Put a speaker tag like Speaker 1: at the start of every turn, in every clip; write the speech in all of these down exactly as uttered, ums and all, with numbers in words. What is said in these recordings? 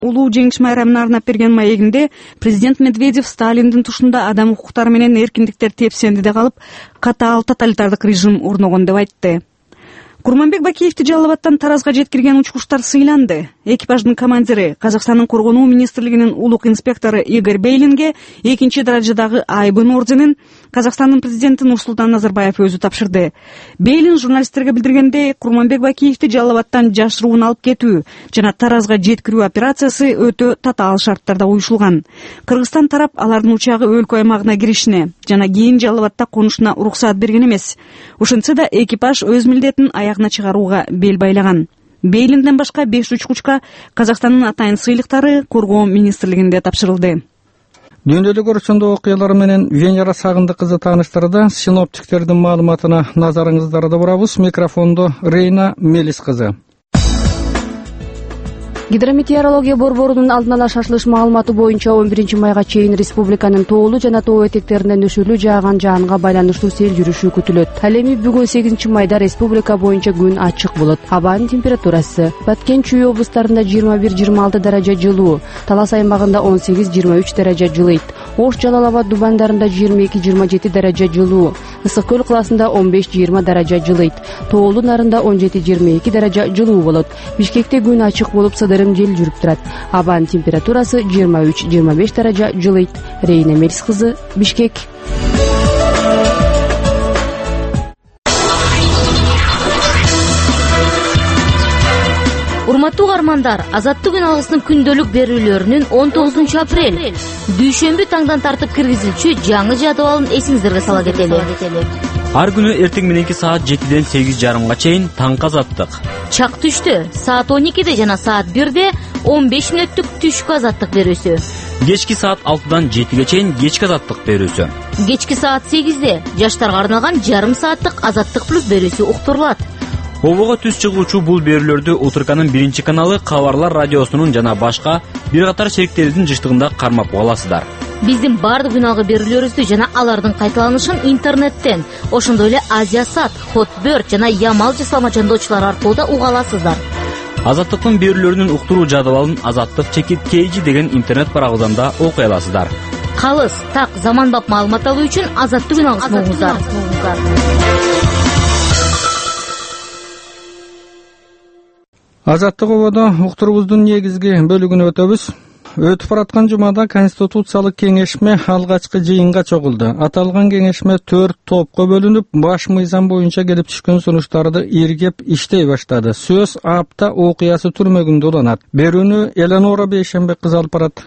Speaker 1: улуу жеңиш майрамына арнап берген маегинде президент Медведев Сталиндин тушунда адам укуктары менен эркиндиктер тепсендиде калып, катаал тоталитардык режим орногон деп айтты. Курманбек Бакиевди Жалал Абадтан Таразга жеткирген учкучтар сыйланды. Экипаждын командири Казакстандын коргонуу министрлигинин улук инспектору Игорь Бейлинге экинчи даражадагы айбын орденин Казакстандын президенти Нурсултан Назарбаев өзү тапшырды. Бейлин журналисттерге билдиргендей, Курманбек Бакиевди Жалал Абадтан жашыруун алып кетүү жана Таразга жеткирүү операциясы өтө татаал шарттарда уюшулган. Кыргызстан тарап алардын учагы өлкө аймагына киришине жана кийин Жалал Абадта конушуна уруксаат берген эмес. Ошентсе да экипаж өз милдетин аягына чыгарууга бел байлаган. Бейлинден башка беш учкучка Казакстандын атайын сыйлыктары коргоо министрлигинде тапшырылды.
Speaker 2: Дүйнөлүк өрчөндө окуялар менен Венера Сагындык кызы тааныштырды. Синоптиктердин маалыматына назарыңыздарды бурабыз. Микрофондо Рейна Мелис кызы.
Speaker 3: Гидрометеорология борборунун алдын ала шашылыш маалыматы боюнча он биринчи майга чейин республиканын тоолуу жана тоо этектеринде нөшөлүү жааган жаанга байланыштуу сел жүрүшү күтүлөт. Ал эми бүгүн сегизинчи майда республика боюнча күн ачык болот. Абанын температурасы Баткен Чүй облустарында жыйырма бир жыйырма алты даража жылуу, Талас аймагында он сегиз жыйырма үч даража жылыйт. Ош, Жалал Абад дубандарында жыйырма эки жыйырма жети даража жылуу, Ысык көл кылаасында он беш жыйырма даража жылыйт. Тоолуу нарында он жети жыйырма эки даража жылуу болот. Бишкекте күн ачык болуп, сыдырым жел жүрүп турат. Абанын температурасы жыйырма үч жыйырма беш даража жылыйт. Рейна Мелис кызы, Бишкек.
Speaker 4: Урматтуу каармандар, Азаттык күн алгысынын күндөлүк берүүлөрүнүн он тогузунчу апрель дүйшөмбү таңдан тартып киргизилчү жаңы жадыбалын эсиңиздерге сала кетели.
Speaker 5: Ар күнү эртең мененки саат жетиден сегиз жарымга чейин таңкы азаттык.
Speaker 4: Чак түштө саат он экиде жана саат бирде он беш мүнөттүк түшкү азаттык берүүсү.
Speaker 5: Кечки саат алтыдан жетиге чейин кечки азаттык берүүсү.
Speaker 4: Кечки саат сегизде жаштарга арналган жарым сааттык азаттык плюс берүүсү уктурулат.
Speaker 5: Обого түз чыгуучу бул берүүлөрдү Утурканын биринчи каналы, Кабарлар радиосунун жана башка бир катар шериктерибиздин жыштыгында кармап аласыздар.
Speaker 4: Биздин бардык күн алгы берүүлөрүбүздү жана алардын кайталанышын интернеттен, ошондой эле Азиясат, Хотберт жана Ямал жасалма чандоочулар аркылуу да уга аласыздар.
Speaker 5: Азаттыктын берүүлөрүнүн уктуруу жадыбалын Азаттык чекит Кейжи деген интернет барагыбыздан да окуй аласыздар.
Speaker 4: Калыс, так, заманбап маалымат алуу үчүн Азаттык күн алгысын угуңуздар.
Speaker 2: Азаттык ободо уктуруубуздун негизги бөлүгүнө өтөбүз. Өтүп бараткан жумада Конституциялык кеңешме алгачкы жыйынга чогулду. Аталган кеңешме төрт топко бөлүнүп, баш мыйзам боюнча келип түшкөн сунуштарды иргеп иштей баштады. Сөз апта окуясы түрмөгүндө уланат. Берүүнү Эленора Бейшембек кызы алып барат.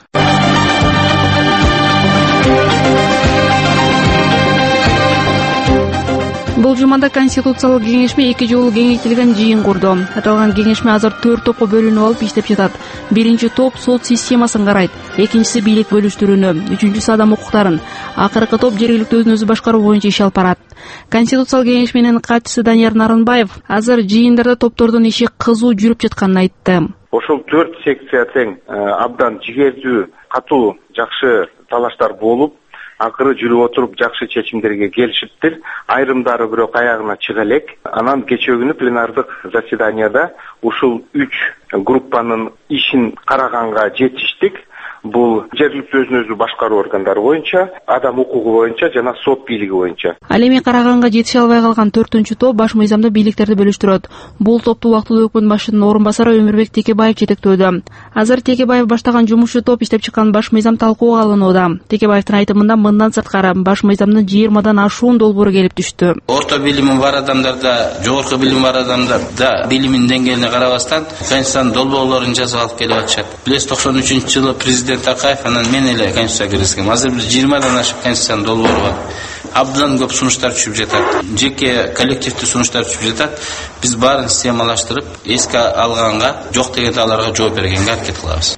Speaker 1: Бул жумада Конституциялык кеңешме эки жолу кеңейтилген жыйын курду. Аталган кеңешме азыр төрт топко бөлүнүп алып иштеп жатат. Биринчи топ сот системасын карайт, экинчиси бийлик бөлүштүрүүнү, үчүнчүсү адам укуктарын, акыркы топ жергиликтүү өзүн өзү башкаруу боюнча иш алып барат. Конституциялык кеңешменин катчысы Данияр Нарынбаев азыр жыйындарда топтордун иши кызуу жүрүп жатканын айтты.
Speaker 6: Ошол төрт секция тең абдан жигердүү, катуу, жакшы талаштар болуп, акыры жүрүп отуруп жакшы чечимдерге келишиптир. Айрымдары бирок аягына чыга элек. Анан кечээ күнү пленардык заседанияда ушул үч группанын ишин караганга жетиштик. Бул жергиликтүү өзүн өзү башкаруу органдары боюнча, адам укугу боюнча жана сот бийлиги боюнча.
Speaker 1: Ал эми караганга жетише албай калган төртүнчү топ баш мыйзамда бийликтерди бөлүштүрөт. Бул топту убактылуу өкмөт башчынын орун басары Өмүрбек Текебаев жетектөөдө. Азыр Текебаев баштаган жумушчу топ иштеп чыккан баш мыйзам талкууга алынууда. Текебаевдин айтымында мындан сырткары баш мыйзамдын жыйырмадан ашуун долбоору келип түштү.
Speaker 7: Орто билими бар адамдарда, жогорку билими бар адамдарда билимин деңгээлине карабастан Конституциянын долбоорлорун жазып алып келип атышат. Билесиз, токсон үчүнчү жылы президент Такаев анан мен эле Конституцияга киргизгем. Азыр бир жыйырмадан ашык Конституциянын долбоору бар. Абдан көп сунуштар түшүп жатат. Жеке коллективдүү сунуштар түшүп жатат. Биз баарын системалаштырып, эске алганга, жок дегенде аларга жооп бергенге аракет кылабыз.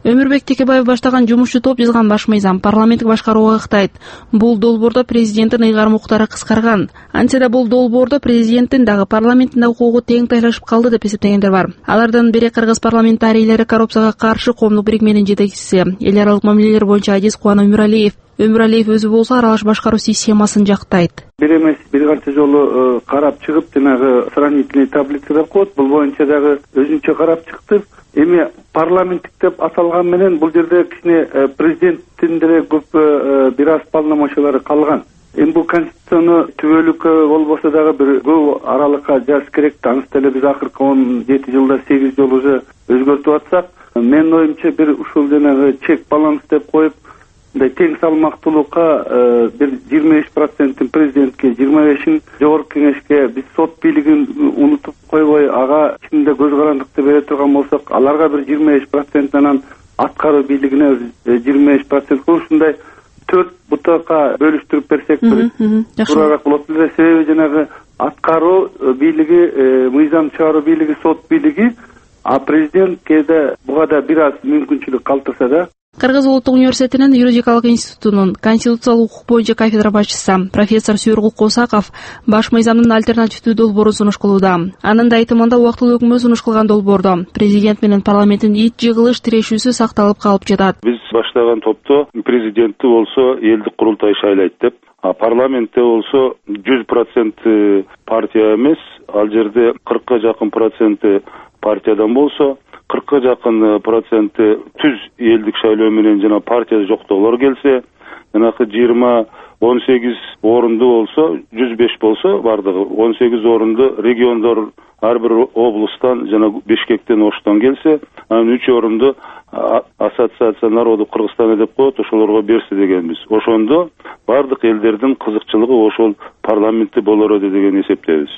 Speaker 3: Өмүрбек Текебаев баштаган жумушчу топ жазган баш мыйзам парламенттик башкарууга ыктайт. Бул долбоордо президенттин ыйгарым укуктары кыскарган. Антсе да бул долбоордо президенттин дагы парламенттин дагы укугу тең тайлашып калды деп эсептегендер бар. Алардан бири кыргыз парламентарийлери коррупцияга каршы коомдук бирикменин жетекчиси, эл аралык мамилелер боюнча адис Кубан Өмүралиев. Өмүралиев өзү болсо аралаш башкаруу системасын жактайт.
Speaker 8: Бир эмес бир канча жолу карап чыгып, жанагы сравнительный таблица деп коет. Бул боюнча дагы өзүнчө карап чыкты. Эми парламенттик деп аталган менен бул жерде кичине президенттин деле көп бир аз полномочиялары калган. Эми бул конституцияны түбөлүккө болбосо дагы бир көп аралыкка жазыш керек. Анысы деле биз акыркы он жети жылда сегиз жолу уже өзгөртүп атсак, менин оюмча бир ушул жанагы чек баланс деп коюп, мындай тең салмактуулукка бир жыйырма беш процентин президентке, жыйырма бешин жогорку кеңешке, биз сот бийлигин унутуп койбой, ага ичинде көз карандыкты бере турган болсок, аларга бир жыйырма беш процент, анан аткаруу бийлигине жыйырма беш процент кылып, ушундай төрт бутакка бөлүштүрүп берсек бир туурараак болот эле. Себеби жанагы аткаруу бийлиги, мыйзам чыгаруу бийлиги, сот бийлиги, а президент кээде буга да бир аз мүмкүнчүлүк калтырса да.
Speaker 3: Кыргыз улуттук университетинин юридикалык институтунун конституциялык укук боюнча кафедра башчысы профессор Сүйөргүл Косаков баш мыйзамдын альтернативдүү долбоорун сунуш кылууда. Анын да айтымында убактылуу өкмө сунуш кылган долбоордо президент менен парламенттин ит жыгылыш тирешүүсү сакталып калып жатат.
Speaker 9: Биз баштаган топто президентти болсо элдик курултай шайлайт деп, а парламентте болсо жүз процент партия эмес, ал жерде кыркка жакын проценти партиядан болсо, кыркка жакын проценти түз элдик шайлоо менен жана партия жоктоолор келсе, жанакы жыйырма он сегиз орунду болсо, жүз беш болсо бардыгы он сегиз орунду региондор ар бир облустан жана Бишкектен, Оштон келсе, анан үч орунду ассоциация народов Кыргызстана деп коет, ошолорго берсе дегенбиз. Ошондо бардык элдердин кызыкчылыгы ошол парламентте болор эди деген эсептейбиз.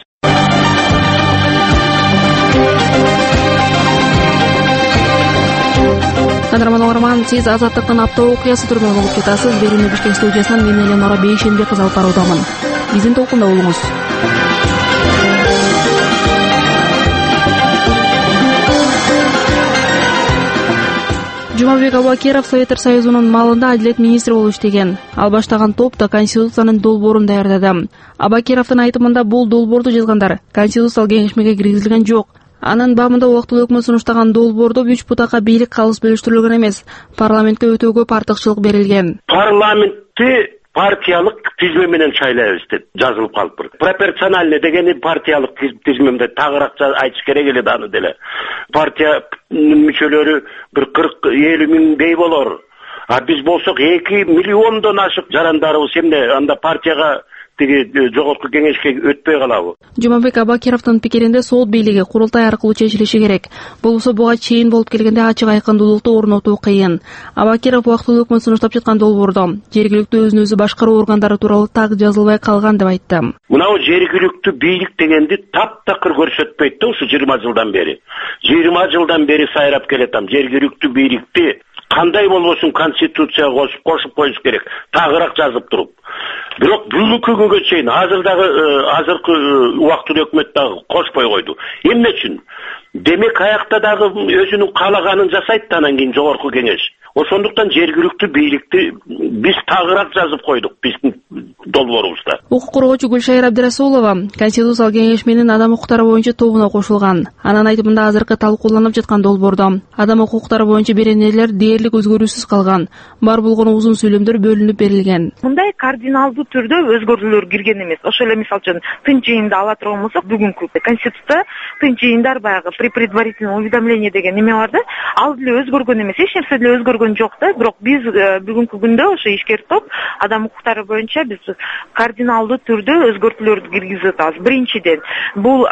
Speaker 3: Кадырман Огарман, сиз Азаттыктын апта окуясы турунан угуп жатасыз. Берүүнү Бишкек студиясынан мен Эленора Бейшенбек алып баруудамын. Биздин толкунда болуңуз. Жумабек Абакиров Советтер Союзунун малында адилет министри болуп иштеген. Ал баштаган топ да конституциянын долбоорун даярдады. Абакировдун айтымында бул долбоорду жазгандар конституциялык кеңешмеге киргизилген жок. Анын бабында убактылуу өкмө сунуштаган долбоордо үч бутакка бийлик калыс бөлүштүрүлгөн эмес, парламентке өтө көп артыкчылык берилген.
Speaker 10: Парламентти партиялык тизме менен шайлайбыз деп жазылып калыптыр. Пропорциональный дегени партиялык тизмемде тагыраак айтыш керек эле аны деле. Партия мүчөлөрү бир кырк элүү миңдей болор. А биз болсок эки миллиондон ашык жарандарыбыз, эмне анда партияга жогорку кеңешке өтпөй калабы.
Speaker 3: Жумабек Абакировдун пикиринде сот бийлиги курултай аркылуу чечилиши керек. Болбосо буга чейин болуп келгенде ачык айкындуулукту орнотуу кыйын. Абакиров убактылуу өкмөт сунуштап жаткан долбоордо жергиликтүү өзүн өзү башкаруу органдары тууралуу так жазылбай калган деп айтты.
Speaker 10: Мынау жергиликтүү бийлик дегенди таптакыр көрсөтпөйт да ушу жыйырма жылдан бери. жыйырма жылдан бери сайрап келатам. Жергиликтүү бийликти кандай болбосун конституцияга кошуп кошуп коюш керек, тагыраак жазып туруп. Бирок бүгүнкү күнгө чейин азырдагы азыркы убактылуу өкмөт дагы кошпой койду. Эмне үчүн? Демек аякта дагы өзүнүн каалаганын жасайт, анан кийин жогорку кеңеш. Ошондуктан жергиликтүү бийликти биз тагыраак жазып койдук биздин долбоорубузда.
Speaker 3: Укук коргоочу Гүлшайыр Абдырасулова конституциялык кеңешменин адам укуктары боюнча тобуна кошулган. Анын айтымында азыркы талкууланып жаткан долбоордо адам укуктары боюнча беренелер дээрлик өзгөрүүсүз калган. Бар болгону узун сүйлөмдөр бөлүнүп берилген.
Speaker 11: Мындай кардиналдуу түрдө өзгөрүүлөр кирген эмес. Ошол эле мисалы үчүн тынч жыйында ала турган болсок, бүгүнкү конституцияда тынч жыйындар баягы при предварительном уведомлении деген неме бар да, ал деле өзгөргөн эмес, эч нерсе деле өзгөргөн жок да. Бирок биз бүгүнкү күндө ошо ишкер топ адам укуктары боюнча биз кардиналдуу түрдө өзгөртүүлөрдү киргизип атабыз. Биринчиден, бул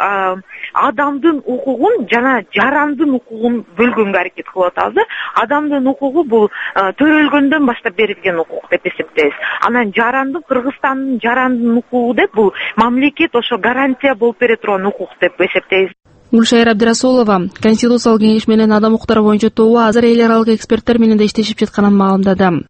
Speaker 11: адамдын укугун жана жарандын укугун бөлгөнгө аракет кылып атабыз. Адамдын укугу бул төрөлгөндөн баштап берилген укук деп эсептейбиз. Анан жарандын, Кыргызстандын жарандын укугу деп бул мамлекет ошо гарантия болуп бере турган укук деп эсептейбиз.
Speaker 3: Гүлшайыр Абдырасулова конституциялык кеңеш менен адам укуктары боюнча тобу азыр эл аралык эксперттер менен да иштешип жатканын маалымдады.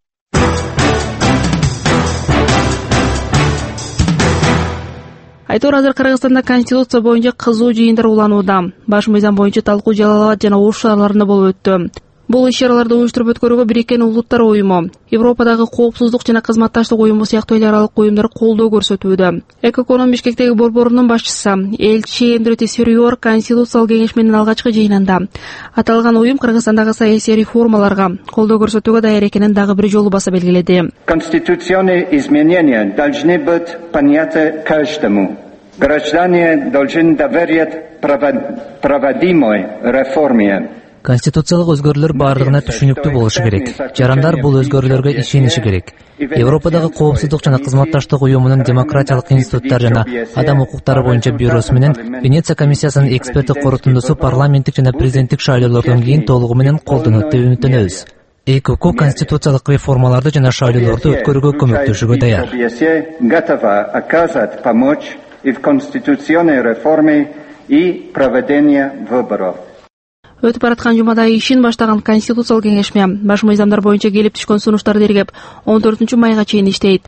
Speaker 3: Айтор азыр Кыргызстанда конституция боюнча кызуу жыйындар уланууда. Баш мыйзам боюнча талкуу Жалал Абад жана Ош шаарларында болуп өттү. Бул иш-чараларды уюштуруп өткөрүүгө Бириккен Улуттар уюму, Европадагы коопсуздук жана кызматташтык уюму сыяктуу эл аралык уюмдар колдоо көрсөтүүдө. Экоконом Бишкектеги борборунун башчысы элчи Эндрю Сюриор Конституциялык кеңешменин алгачкы жыйынында аталган уюм Кыргызстандагы саясий реформаларга колдоо көрсөтүүгө даяр экенин дагы бир жолу баса белгиледи.
Speaker 12: Конституционные изменения должны быть понятны каждому. Граждане должны доверять проводимой реформе.
Speaker 13: Конституциялык өзгөрүүлөр баардыгына түшүнүктүү болушу керек. Жарандар бул өзгөрүүлөргө ишениши керек. Европадагы коопсуздук жана кызматташтык уюмунун демократиялык институттар жана адам укуктары боюнча бюросу менен Венеция комиссиясынын эксперттик корутундусу парламенттик жана президенттик шайлоолордон кийин толугу менен колдонот деп үмүттөнөбүз. ЭКО конституциялык реформаларды жана шайлоолорду өткөрүүгө көмөктөшүүгө даяр.
Speaker 12: Готова оказать помощь и в конституционной реформе и проведение выборов.
Speaker 3: Өтүп бараткан жумада ишин баштаган Конституциялык кеңешме баш мыйзамдар боюнча келип түшкөн сунуштарды тергеп он төртүнчү майга чейин иштейт.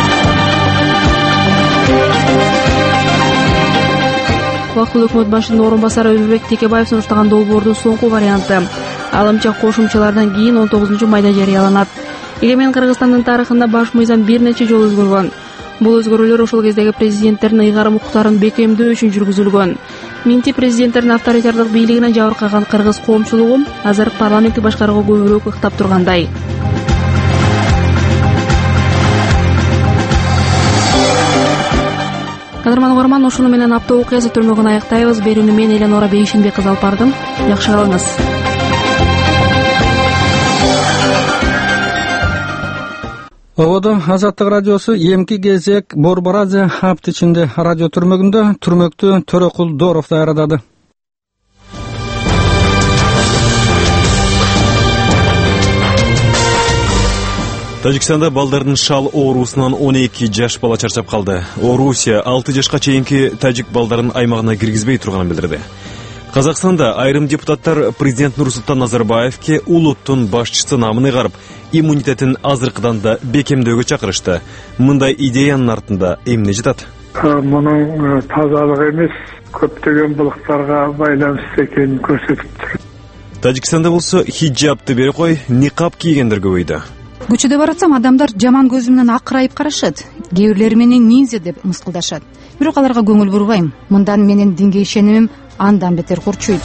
Speaker 3: Убактылуу өкмөт башчынын орун басары Өмүрбек Текебаев сунуштаган долбоордун соңку варианты алымча кошумчалардан кийин он тогузунчу майда жарыяланат. Эгемен Кыргызстандын тарыхында баш мыйзам бир нече жолу өзгөргөн. Бул өзгөрүүлөр ошол кездеги президенттердин ыйгарым укуктарын бекемдөө үчүн жүргүзүлгөн. Минти президенттердин авторитардык бийлигине жабыркаган кыргыз коомчулугу азыр парламентти башкарууга көбүрөөк ыктап тургандай. Кадырман угарман, ушуну менен апта окуясы түрмөгүн аяктайбыз. Берүүнү мен Эленора Бейшинбек кызы алып бардым. Жакшы калыңыз.
Speaker 2: Ободо Азаттык радиосу эмки кезек Борбор Азия апта ичинде радио түрмөгүндө түрмөктү Төрөкул Дооров даярдады.
Speaker 14: Тажикстанда балдардын шал оорусунан он эки жаш бала чарчап калды. Орусия алты жашка чейинки тажик балдарын аймагына киргизбей турганын билдирди. Казакстанда айрым депутаттар президент Нурсултан Назарбаевке улуттун башчысы намын ыйгарып, иммунитетин азыркыдан да бекемдөөгө чакырышты. Мындай идеянын артында эмне жатат?
Speaker 15: Мунун тазалык эмес, көптөгөн булуктарга байланыштуу экенин көрсөтүп тур.
Speaker 14: Тажикстанда болсо хиджабты бере кой, никап кийгендер көбөйдү.
Speaker 16: Көчөдө баратсам адамдар жаман көзү менен акырайып карашат. Кээ бирлери мени ниндзя деп мыскылдашат. Бирок аларга көңүл бурбайм. Мындан менин динге ишенимим андан бетер курчуйт.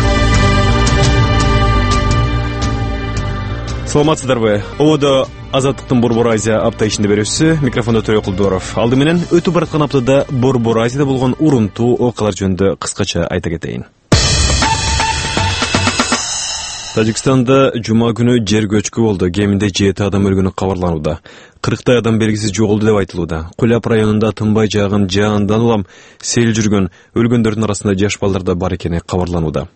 Speaker 14: Саламатсыздарбы? Ободо Азаттыктын Борбор Азия апта ичинде берүүсү, микрофондо Төрөкул Дооров. Алды менен өтүп бараткан аптада Борбор Азияда болгон урунтуу окуялар жөнүндө кыскача айта кетейин. Тажикстанда жума күнү жер көчкү болду. Кеминде жети адам өлгөнү кабарланууда. кырктай адам белгисиз жоголду деп айтылууда. Кулап районунда тынбай жааган жаандан улам сел жүргөн, өлгөндөрдүн арасында жаш балдар да бар экени кабарланууда.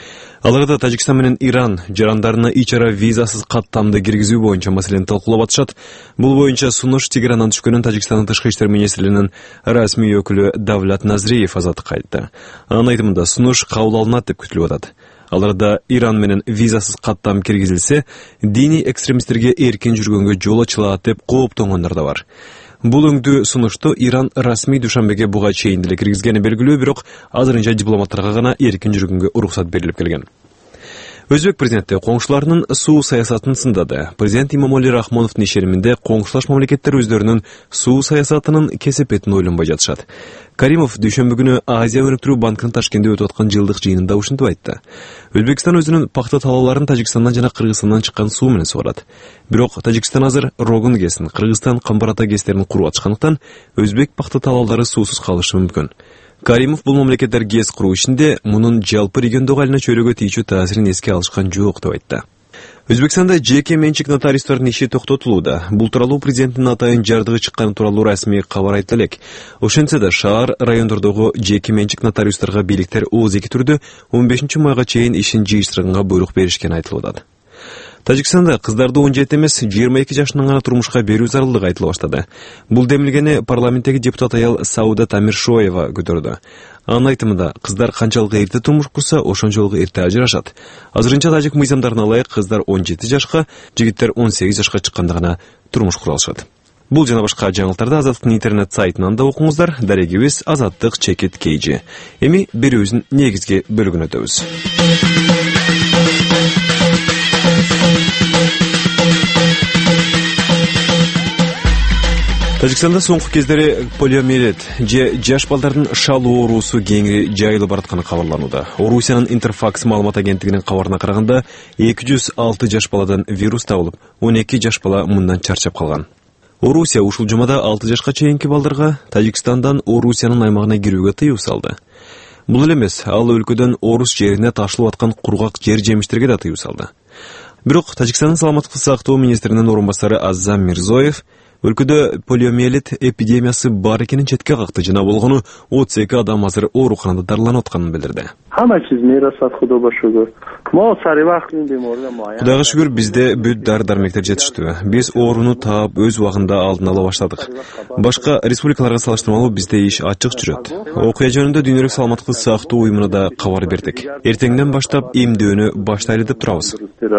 Speaker 14: Аларда Тажикстан менен Иран жарандарына ич ара визасыз каттамды киргизүү боюнча маселени талкуулап атышат. Бул боюнча сунуш Тегерандан түшкөнүн Тажикстандын тышкы иштер министрлигинин расмий өкүлү Давлат Назриев Азаттыкка айтты. Анын айтымында сунуш кабыл алынат деп күтүлүп атат. Аларда Иран менен визасыз каттам киргизилсе, диний экстремисттерге эркин жүргөнгө жол ачылат деп кооптонгондор да бар. Бул өңдүү сунушту Иран расмий душанбеге буга чейин деле киргизгени белгилүү, бирок азырынча дипломаттарга гана эркин жүргөнгө уруксат берилип келген. Өзбек президенти коңшуларынын суу саясатын сындады. Президент Имамоли Рахмоновдун ишениминде коңшулаш мамлекеттер өздөрүнүн суу саясатынын кесепетин ойлонбой жатышат. Каримов дүйшөмбү күнү Азия өнүктүрүү банкынын Ташкентте өтүп аткан жылдык жыйынында ушинтип айтты. Өзбекстан өзүнүн пакта талааларын Тажикстандан жана Кыргызстандан чыккан суу менен сугарат. Бирок Тажикстан азыр Рогун кесин, Кыргызстан Камбарата кестерин куруп атышкандыктан өзбек пакта талаалдары суусуз калышы мүмкүн. Каримов бул мамлекеттер ГЭС куруу ишинде мунун жалпы региондогу айылына чөйрөгө тийчү таасирин эске алышкан жок деп айтты. Өзбекстанда жеке менчик нотариустардын иши токтотулууда. Бул тууралуу президенттин атайын жардыгы чыкканы тууралуу расмий кабар айтылды элек. Ошентсе да шаар райондордогу жеке менчик нотариустарга бийликтер ооз-эки түрдө он бешинчи майга чейин ишин жыйыштырганга буйрук беришкени айтылууда. Тажикстанда кыздарды он жети эмес жыйырма эки жашынан гана турмушка берүү зарылдыгы айтыла баштады. Бул демилгени парламенттеги депутат аял Сауда Тамиршоева көтөрдү. Анын айтымында кыздар канчалык эрте турмуш курса, ошончолук эрте ажырашат. Азырынча тажик мыйзамдарына ылайык кыздар он жети жашка, жигиттер он сегиз жашка чыкканда гана турмуш кура алышат. Бул жана башка жаңылыктарды Азаттыктын интернет сайтынан да окуңуздар. Дарегибиз Азаттык чекит кейжи. Эми берүүбүздүн негизги бөлүгүнө өтөбүз. Тажикстанда соңку кездери полиомиелит же жаш балдардын шалуу оорусу кеңири жайылып баратканы кабарланууда. Орусиянын Интерфакс маалымат агенттигинин кабарына караганда эки жүз алты жаш баладан вирус табылып, он эки жаш бала мындан чарчап калган. Орусия ушул жумада алты жашка чейинки балдарга Тажикстандан Орусиянын аймагына кирүүгө тыюу салды. Бул эле эмес, ал өлкөдөн Орус жерине ташылып аткан кургак жер жемиштерге да тыюу салды. Бирок Тажикстандын саламаттык сактоо министринин орун басары Аззам Мирзоев өлкөдө полиомиелит эпидемиясы бар экенин четке какты, жана болгону отуз эки адам азыр ооруканада дарыланып атканын билдирди. Кудайга шүгүр, бизде бүт дары-дармектер жетиштүү. Биз ооруну таап өз убагында алдын ала баштадык. Башка республикаларга салыштырмалуу бизде иш ачык жүрөт. Окуя жөнүндө Дүйнөлүк саламаттык сактоо уюмуна да кабар бердик. Эртеңден баштап эмдөөнү баштайлы деп турабыз,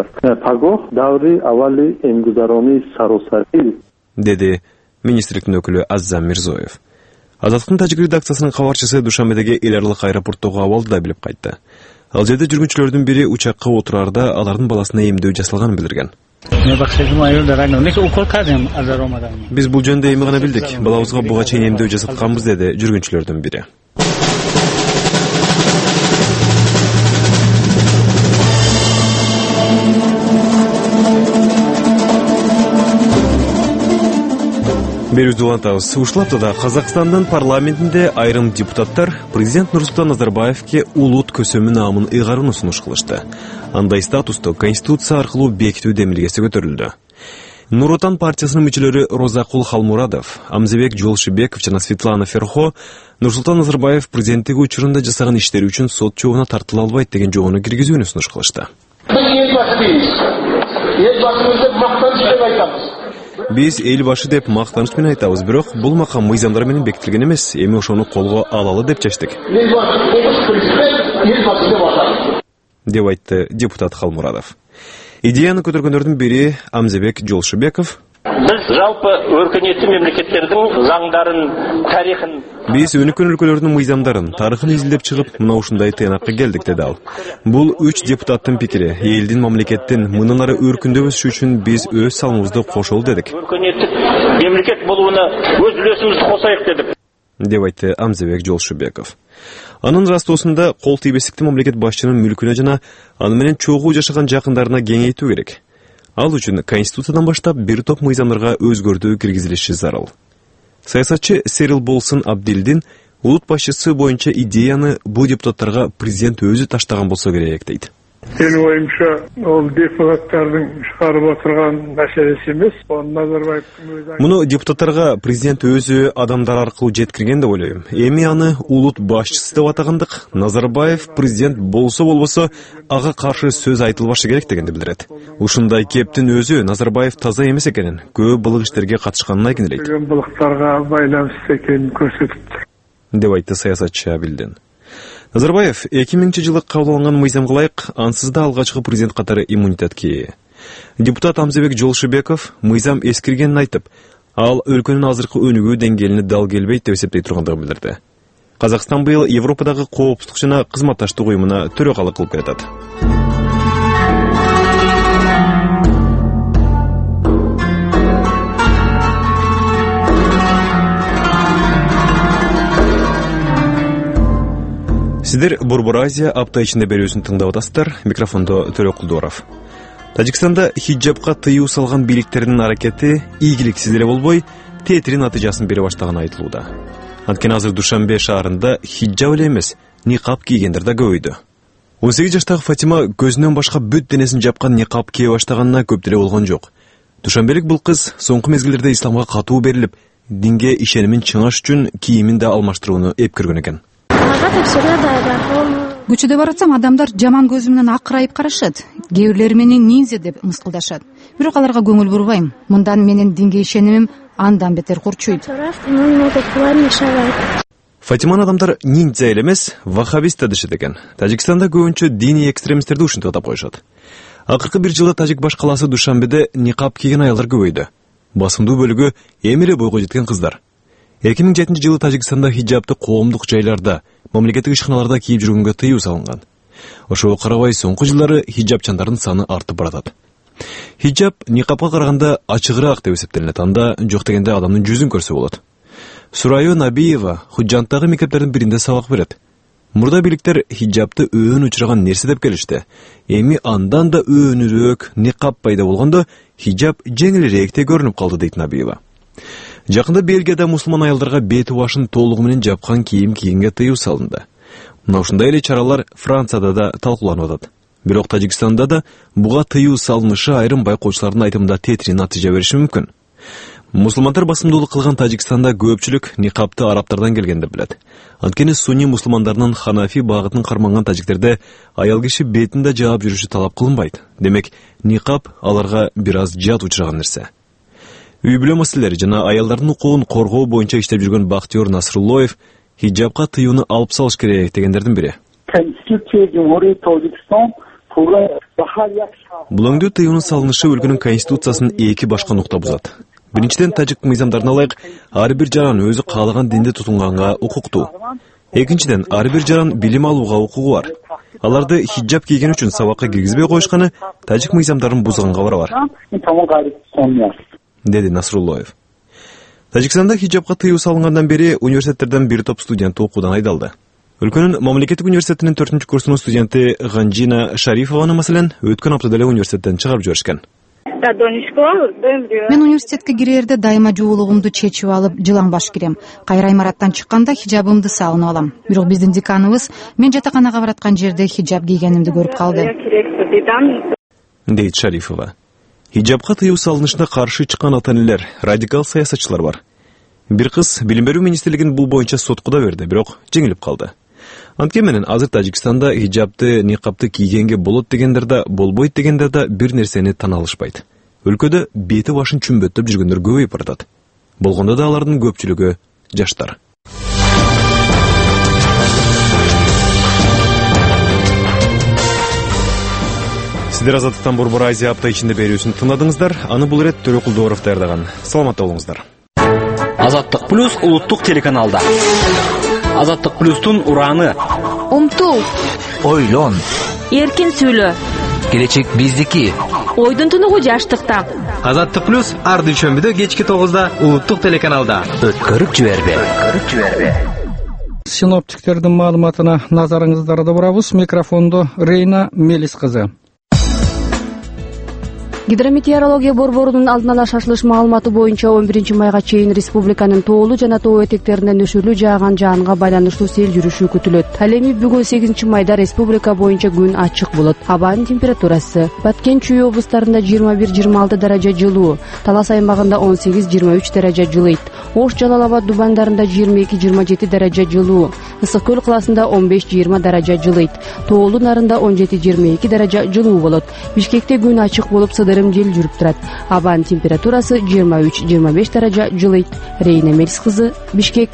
Speaker 14: деди министрликтин өкүлү Аззам Мирзоев. Азаттыктын тажик редакциясынын кабарчысы Душанбедеги эл аралык аэропорттогу абалды да билип кайтты. Ал жерде жүргүнчүлөрдүн бири учакка отурарда алардын баласына эмдөө жасалганын билдирген. Биз бул жөнүндө эми гана билдик. Балабызга буга чейин эмдөө жасатканбыз, деди жүргүнчүлөрдүн бири. Берүүбүздү улантабыз. Ушул аптада Казакстандын парламентинде айрым депутаттар президент Нурсултан Назарбаевке улут көсөмү наамын ыйгарууну сунуш кылышты. Андай статусту конституция аркылуу бекитүү демилгеси көтөрүлдү. Нур Отан партиясынын мүчөлөрү Розакул Халмурадов, Амзебек Жолшибеков жана Светлана Ферхо Нурсултан Назарбаев президенттиги учурунда жасаган иштери үчүн сот жообуна тартыла албайт деген жобону киргизүүнү сунуш кылышты. Биз эл башы деп мактаныч менен айтабыз, бирок бул макам мыйзамдар менен бекитилген эмес. Эми ошону колго алалы деп чечтик, деп айтты депутат Халмурадов. Идеяны көтөргөндөрдүн бири Амзебек Жолшибеков.
Speaker 17: Биз жалпы өркениеттүү мемлекеттердин заңдарын, тарихын,
Speaker 14: биз өнүккөн өлкөлөрдүн мыйзамдарын, тарыхын изилдеп чыгып, мына ушундай тыянакка келдик, деди ал. Бул үч депутаттын пикири. Элдин, мамлекеттин мындан ары өркүндөбүшү үчүн биз өз салымыбызды кошолу дедик.
Speaker 17: Өркениеттүү мемлекет болууна өз үлесибизди кошоюк дедик,
Speaker 14: деп айтты Амзебек Жолшибеков. Анын растоосунда кол тийбестикти мамлекет башчынын мүлкүнө жана аны менен чогуу жашаган жакындарына кеңейтүү керек. Ал үчүн Конституциядан баштап бир топ мыйзамдарга өзгөртүү киргизилиши зарыл. Саясатчы Серил Болсын Абдилдин улут башчысы боюнча идеяны бул депутаттарга президент өзү таштаган болсо керек, дейт.
Speaker 15: Менин оюмча, ол депутаттардын чыгарып отурган маселеси эмес, Назарбаевдин өзү.
Speaker 14: Муну депутаттарга президент өзү адамдар аркылуу жеткирген деп ойлойм. Эми аны улут башчысы деп атагандык. Назарбаев президент болсо болбосо ага каршы сөз айтылбашы керек дегенди билдирет. Ушундай кептин өзү Назарбаев таза эмес экенин, көп былык иштерге катышканын айкындайт.
Speaker 15: Былыктарга байланыштуу экенин көрсөтүп,
Speaker 14: деп айтты саясатчы Абилдин. Назарбаев эки миңинчи жылы кабыл алынган мыйзамга ылайык ансыз да алгачкы президент катары иммунитетке ээ. Депутат Амзебек Жолшибеков мыйзам эскиргенин айтып, ал өлкөнүн азыркы өнүгүү деңгээлине дал келбейт деп эсептей тургандыгын билдирди. Казакстан быйыл Европадагы коопсуздук жана кызматташтык уюмуна төрөкалык кылып келатат. Сиздер Борбор Азия апта ичинде берүүсүн тыңдап атасыздар. Микрофондо Төрө Кулдуаров. Тажикстанда хиджабка тыюу салган бийликтердин аракети ийгиликсиз эле болбой, тетирин натыйжасын бере баштаганы айтылууда. Анткени азыр Душанбе шаарында хиджаб эле эмес, никап кийгендер да көбөйдү. он сегиз жаштагы Фатима көзүнөн башка бүт денесин жапкан никап кие баштаганына көп деле болгон жок. Душанбелик бул кыз соңку мезгилдерде исламга катуу берилип, динге ишенимин чыңаш үчүн кийимин да алмаштырууну эп көргөн экен.
Speaker 16: Көчөдө баратсам, адамдар жаман көзү менен акырайып карашат. Кээ бирлери мени ниндзя деп мыскылдашат. Бирок аларга көңүл бурбайм. Мындан менин динге ишенимим андан бетер курчуйт.
Speaker 14: Фатиманы адамдар ниндзя эле эмес, ваххабист дешет экен. Тажикстанда көбүнчө диний экстремисттерди ушинтип атап коюшат. Акыркы бир жылда Тажик баш калаасы Душанбеде никап кийген аялдар көбөйдү. Басымдуу бөлүгү эми эле бойго жеткен кыздар. эки миң жетинчи жылы Тажикстанда хиджабты коомдук жайларда, мамлекеттик ишканаларда кийип жүргөнгө тыюу салынган. Ошого карабай соңку жылдары хиджабчандардын саны артып баратат. Хиджаб никапка караганда ачыгыраак деп эсептелет. Анда жок дегенде адамдын жүзүн көрсө болот. Сурайо Набиева Худжанттагы мектептердин биринде сабак берет. Мурда бийликтер хиджабты өөн учураган нерсе деп келишти. Эми андан да өөнүрөөк никап пайда болгондо хиджаб жеңилирээк көрүнүп калды дейт Набиева. Жакында Бельгияда мусулман аялдарга бети башын толугу менен жапкан кийим кийгенге тыюу салынды. Мына ушундай эле чаралар Францияда да талкууланып атат. Бирок Тажикстанда да буга тыюу салынышы айрым байкоочулардын айтымында тетири натыйжа бериши мүмкүн. Мусулмандар басымдуулук кылган Тажикстанда көпчүлүк никапты араптардан келген деп билет. Анткени сунни мусулмандарынын ханафи багытын карманган тажиктерде аял киши бетинде жаап жүрүшү талап кылынбайт. Демек, никап аларга бир аз жат учураган нерсе. Үй бүлө маселелери жана аялдардын укугун коргоо боюнча иштеп жүргөн Бактиёр Насруллоев хиджабка тыюуну алып салыш керек дегендердин бири. Бул өңдүү тыюунун салынышы өлкөнүн конституциясын эки башка нукта бузат. Биринчиден, тажик мыйзамдарына ылайык ар бир жаран өзү каалаган динди тутунганга укуктуу. Экинчиден, ар бир жаран билим алууга укугу бар. Аларды хиджаб кийген үчүн сабакка киргизбей коюшканы тажик мыйзамдарын бузганга барабар, деди Насруллоев. Тажикстанда хиджабка тыюу салынгандан бери университеттерден бир топ студент окуудан айдалды. Өлкөнүн мамлекеттик университетинин төртүнчү курсунун студенти Ганжина Шарифованы маселен өткөн аптада эле университеттен чыгарып жиберишкен.
Speaker 16: Мен университетке кирерде дайыма жуулугумду чечип алып жылаң баш кирем. Кайра имараттан чыкканда хиджабымды салынып алам. Бирок биздин деканыбыз мен жатаканага бараткан жерде хиджаб кийгенимди көрүп калды,
Speaker 14: дейт Шарифова. Хиджабка тыюу салынышына каршы чыккан ата-энелер, радикал саясатчылар бар. Бир кыз билим берүү министрлигин бул боюнча сотко да берди, бирок жеңилип калды. Анткени менен азыр Тажикстанда хиджабты, никапты кийгенге болот дегендер да, болбойт дегендер да бир нерсени тана алышпайт. Өлкөдө бети башын чүмбөттөп жүргөндөр көбөйүп баратат. Болгондо да алардын көпчүлүгү жаштар. Сиздер Азаттыктан Борбор Азия апта ичинде берүүсүн тыңдадыңыздар. Аны бул ирет Төрө Кулдуоров даярдаган. Саламатта болуңуздар.
Speaker 5: Азаттык плюс улуттук телеканалда. Азаттык плюстун ураны.
Speaker 18: Умтул.
Speaker 19: Ойлон.
Speaker 18: Эркин сүйлө.
Speaker 19: Келечек биздики.
Speaker 18: Ойдун тунугу жаштыкта.
Speaker 19: Азаттык плюс ар дүйшөмбүдө кечки тогузда улуттук телеканалда. Өткөрүп жибербе. Өткөрүп жибербе.
Speaker 2: Синоптиктердин маалыматына назарыңыздарды бурабыз. Микрофондо Рейна Мелис кызы.
Speaker 3: Гидрометеорология борборунун алдын ала шашылыш маалыматы боюнча он биринчи майга чейин республиканын тоолуу жана тоо этектеринде нөшөрлүү жааган жаанга байланыштуу сел жүрүшү күтүлөт. Ал эми бүгүн сегизинчи майда республика боюнча күн ачык болот. Абанын температурасы Баткен Чүй облустарында жыйырма бир жыйырма алты даража жылуу, Талас аймагында он сегиз жыйырма үч даража жылыйт. Ош, Жалал Абад, Дубандарында жыйырма эки жыйырма жети даража жылуу, Ысык көл каласында он беш жыйырма даража жылыйт. Тоолуу нарында он жети жыйырма эки даража жылуу болот. Бишкекте күн ачык болуп сыдырым жел жүрүп турат. Абанын температурасы жыйырма үч жыйырма беш даража жылыйт. Рейна Мелис кызы, Бишкек.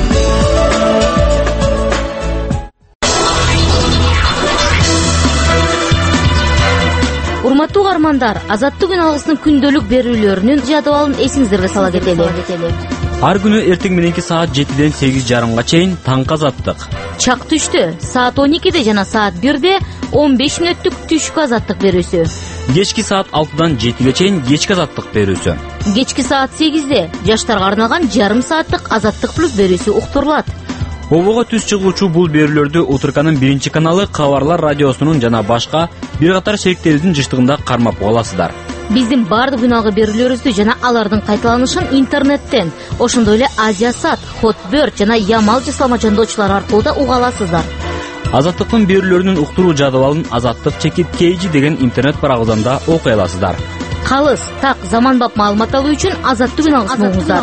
Speaker 4: Урматтуу каармандар, Азаттык күн алгысынын күндөлүк берүүлөрүнүн жадыбалын эсиңиздерге сала кетели.
Speaker 5: Ар күнү эртең мененки саат жетиден сегиз жарымга чейин таңкы азаттык.
Speaker 4: Чак түштө саат он экиде жана саат бирде он беш мүнөттүк түшкү азаттык берүүсү.
Speaker 5: Кечки саат алтыдан жетиге чейин кечки азаттык берүүсү.
Speaker 4: Кечки саат сегизде жаштарга арналган жарым сааттык Азаттык плюс берүүсү уктурулат.
Speaker 5: Обого түз чыгуучу бул берүүлөрдү Утурканын биринчи каналы Кабарлар радиосунун жана башка бир катар шериктерибиздин жыштыгында кармап аласыздар.
Speaker 4: Биздин бардык күн алгы берүүлөрүбүздү жана алардын кайталанышын интернеттен, ошондой эле Азиясат, Хотберт жана Ямал жасалма жандоочулар аркылуу да уга аласыздар.
Speaker 5: Азаттыктын берүүлөрүнүн уктуруу жадыбалын Азаттык чекит кейжи деген интернет барагыбыздан да окуй аласыздар.
Speaker 4: Калыс, так, заманбап маалымат алуу үчүн Азаттык күн алгысын угуңуздар.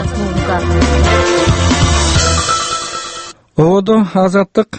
Speaker 2: Ободо Азаттык.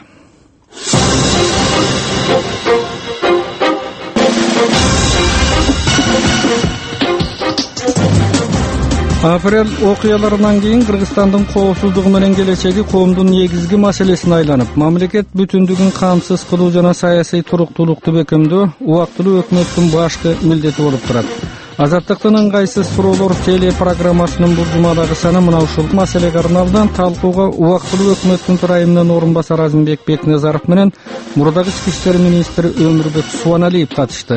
Speaker 2: Апрель окуяларынан кийин Кыргызстандын коопсуздугу менен келечеги коомдун негизги маселесине айланып, мамлекет бүтүндүгүн камсыз кылуу жана саясий туруктуулукту бекемдөө убактылуу өкмөттүн башкы милдети болуп турат. Азаттыктын ыңгайсыз суроолор телепрограммасынын бул жумадагы саны мына ушул маселеге арналган талкууга убактылуу өкмөттүн төрайымынын орун басары Азымбек Бекназаров менен мурдагы ички иштер министри Өмүрбек Субаналиев катышты.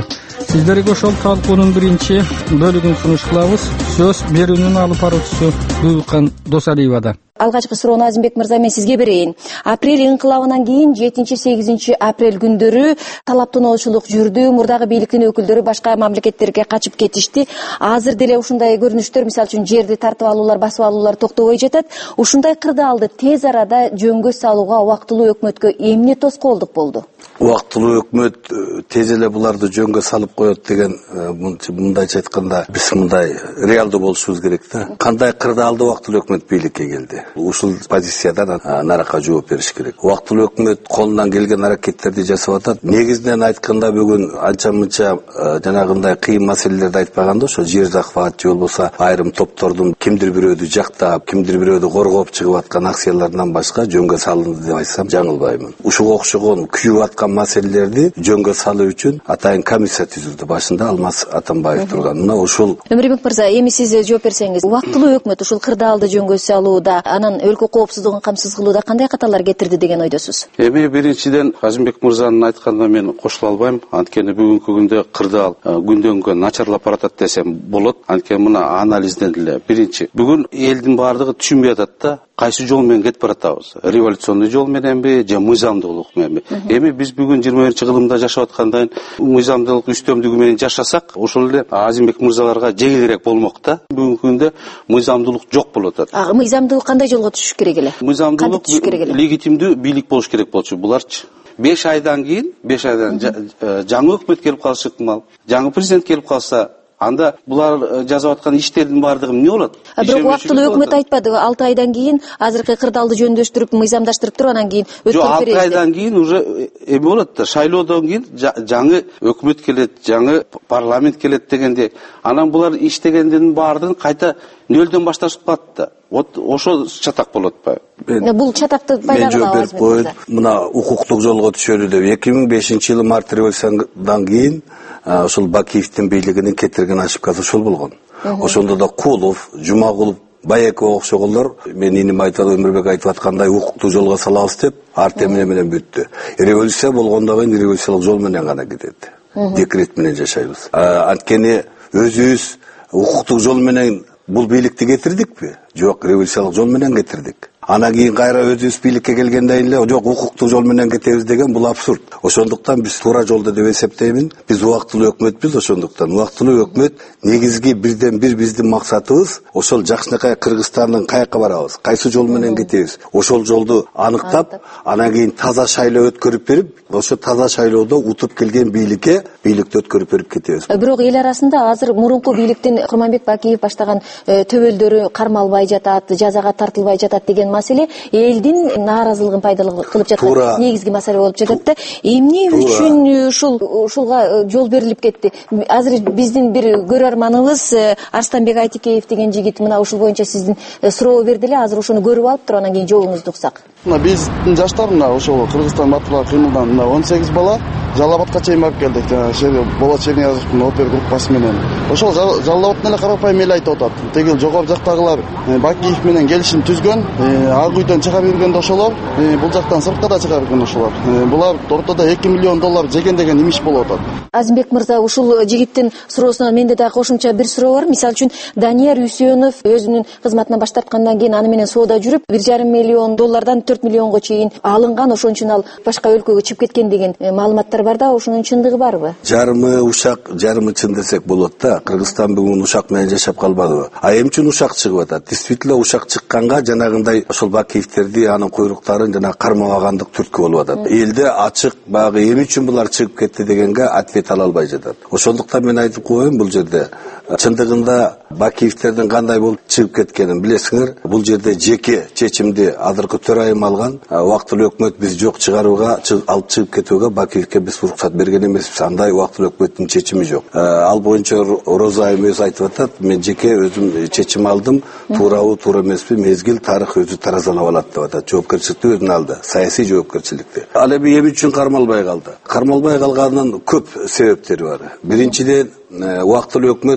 Speaker 2: сиздерге ошол талкуунун биринчи бөлүгүн сунуш кылабыз. Сөз берүүнүн алып баруучусу Гүлкан Досалиевада.
Speaker 20: Алгачкы суроону Азимбек мырза мен сизге берейин. Апрель инкылабынан кийин жетинчи сегизинчи апрель күндөрү талаптоочулук жүрдү. Мурдагы бийликтин өкүлдөрү башка мамлекеттерге качып кетишти. Азыр деле ушундай көрүнүштөр, мисалы үчүн жерди тартып алуулар, басып алуулар токтобой жатат. Ушундай кырдаалды тез арада жөнгө салууга убактылуу өкмөткө эмне тоскоолдук болду?
Speaker 21: Убактылуу өкмөт тез эле буларды жөнгө салып коет деген мындайча айтканда биз мындай реалдуу болушубуз керек да. Кандай кырдаалда убактылуу өкмөт бийликке келди? Ушул позициядан наракка жооп бериш керек. Убактылуу өкмөт колунан келген аракеттерди жасап атат. Негизинен айтканда бүгүн анча мынча жанагындай кыйын маселелерди айтпаганда, ошо жер захват же болбосо айрым топтордун кимдир бирөөдү жактап, кимдир бирөөдү коргоп чыгып аткан акцияларынан башка жөнгө салынды деп айтсам жаңылбаймын. Ушуга окшогон күйүп аткан маселелерди жөнгө салуу үчүн атайын комиссия түзүлдү. Башында Алмаз Атамбаев турган. Мына ушул
Speaker 20: Өмүрбек мырза, эми сиз жооп берсеңиз, убактылуу өкмөт ушул кырдаалды жөнгө салууда, анан өлкө коопсуздугун камсыз кылууда кандай каталар кетирди деген ойдосуз?
Speaker 22: Эми биринчиден Азимбек мырзанын айтканына мен кошула албайм. Анткени бүгүнкү күндө кырдаал күндөн күнгө начарлап баратат десем болот. Анткени мына анализден эле биринчи бүгүн элдин баардыгы түшүнбөй атат да, кайсы жол менен кетип баратабыз? Революционный жол мененби же мыйзамдуулук мененби? Эми биз бүгүн жыйырма биринчи кылымда жашап аткандан мыйзамдуулук үстөмдүгү менен жашасак, ошол эле Азимбек мырзаларга жеңилирээк болмок да. Бүгүнкү күндө мыйзамдуулук жок болуп атат.
Speaker 20: А мыйзамдуулук кандай жолго түшүш керек эле?
Speaker 22: Мыйзамдуулук легитимдүү бийлик болуш керек болчу. Буларчы беш айдан кийин, беш айдан жаңы өкмөт келип калышы ыкмал. Жаңы президент келип калса, анда булар жазып аткан иштердин баардыгы эмне болот?
Speaker 20: Бирок убактылуу өкмөт айтпады, алты айдан кийин азыркы кырдаалды жөндөштүрүп, мыйзамдаштырып туруп, анан кийин өткөрүп беребиз.
Speaker 22: алты айдан кийин уже эме болот да, шайлоодон кийин жаңы өкмөт келет, жаңы парламент келет дегенде, анан булар иштегендердин баардыгын кайта нөлдөн башташып калат да. Вот ошо чатак болот атпайбы?
Speaker 20: Бул чатакты
Speaker 21: байлап мына укуктук жолго түшөлү деп эки миң бешинчи жылы март революциядан кийин ошол Бакиевдин бийлигинин кетирген ошибкасы ошол болгон. Ошондо да Кулов, Жумагулов, Баекова окшогонлор, мен иним айтат, Өмүрбек айтып аткандай укуктук жолго салабыз деп, арт эмне менен бүттү. Революция болгондон кийин революциялык жол менен гана кетет. Декрет менен жашайбыз. Анткени өзүбүз укуктук жол менен бул бийликти кетирдикпи? Жок, революциялык жол менен кетирдик. Анан кийин кайра өзүбүз бийликке келгенден эле жок, укуктук жол менен кетебиз деген бул абсурд. Ошондуктан биз туура жолду деп эсептеймин. Биз убактылуу өкмөтпүз, ошондуктан убактылуу өкмөт негизги бирден бир биздин максатыбыз ошол жакшынакай Кыргызстандын каяка барабыз, кайсы жол менен кетебиз. Ошол жолду аныктап, анан кийин таза шайлоо өткөрүп берип, ошо таза шайлоодо утуп келген бийликке бийликти өткөрүп берип кетебиз.
Speaker 20: Бирок эл арасында азыр мурунку бийликтин Курманбек Бакиев баштаган төбөлдөрү кармалбай жатат, жазага тартылбай жатат деген маселе элдин нааразылыгын пайдалуу кылып жаткан негизги маселе болуп жатат да. Эмне үчүн ушул ушулга жол берилип кетти? Азыр биздин бир көрөрманыбыз Арстанбек Айтикеев деген жигит мына ушул боюнча сиздин суроо берди эле, азыр ошону көрүп алып туруп анан кийин жообуңузду уксак.
Speaker 23: Мына биздин жаштар мына ошол Кыргызстан батырлар кыймылдан мына он сегиз бала Жалал Абадка чейин барып келдик. Жана Болот Черниязовдун опер группасы менен. Ошол Жалал Абадтан эле карапайым эл айтып атат. Тегил жогору жактагылар Бакиев менен келишим түзгөн, ак үйдөн чыга бергенде ошолор, бул жактан сыртка да чыга берген ошолор. Булар ортодо эки миллион доллар жеген деген имиш болуп атат.
Speaker 20: Азимбек мырза, ушул жигиттин суроосуна менде да кошумча бир суроо бар. Мисалы үчүн Данияр Үсөнов өзүнүн кызматынан баш тарткандан кийин аны менен соода жүрүп бир жарым миллион доллардан төрт миллионго чейин алынган, ошон үчүн ал башка өлкөгө чыгып кеткен деген маалыматтар бар да, ошонун чындыгы барбы?
Speaker 21: Жарымы ушак, жарымы чын десек болот да. Кыргызстан бүгүн ушак менен жашап калбадыбы? А эмне үчүн ушак чыгып атат? Действительно ушак чыкканга жанагындай ошол Бакиевтерди, анын куйруктарын жана кармабагандык түрткү болуп атат. Элде ачык багы эмне үчүн булар чыгып кетти дегенге ответ ала албай жатат. Ошондуктан мен айтып коеюн, бул жерде чындыгында Бакиевтердин кандай болуп чыгып кеткенин билесиңер. Бул жерде жеке чечимди азыркы төрайым алган. Убактылуу өкмөт биз жок чыгарууга, алып чыгып кетүүгө Бакиевке биз уруксат берген эмеспиз. Андай убактылуу өкмөттүн чечими жок. Ал боюнча Роза айым өзү айтып атат, мен жеке өзүм чечим алдым, туурабы, туура эмеспи, мезгил, тарых өзү таразалап алат деп атат. Жоопкерчиликти өзүнө алды, саясий жоопкерчиликти. Ал эми эмне үчүн кармалбай калды? Кармалбай калганынын көп себептери бар. Биринчиден, убактылуу өкмөт биз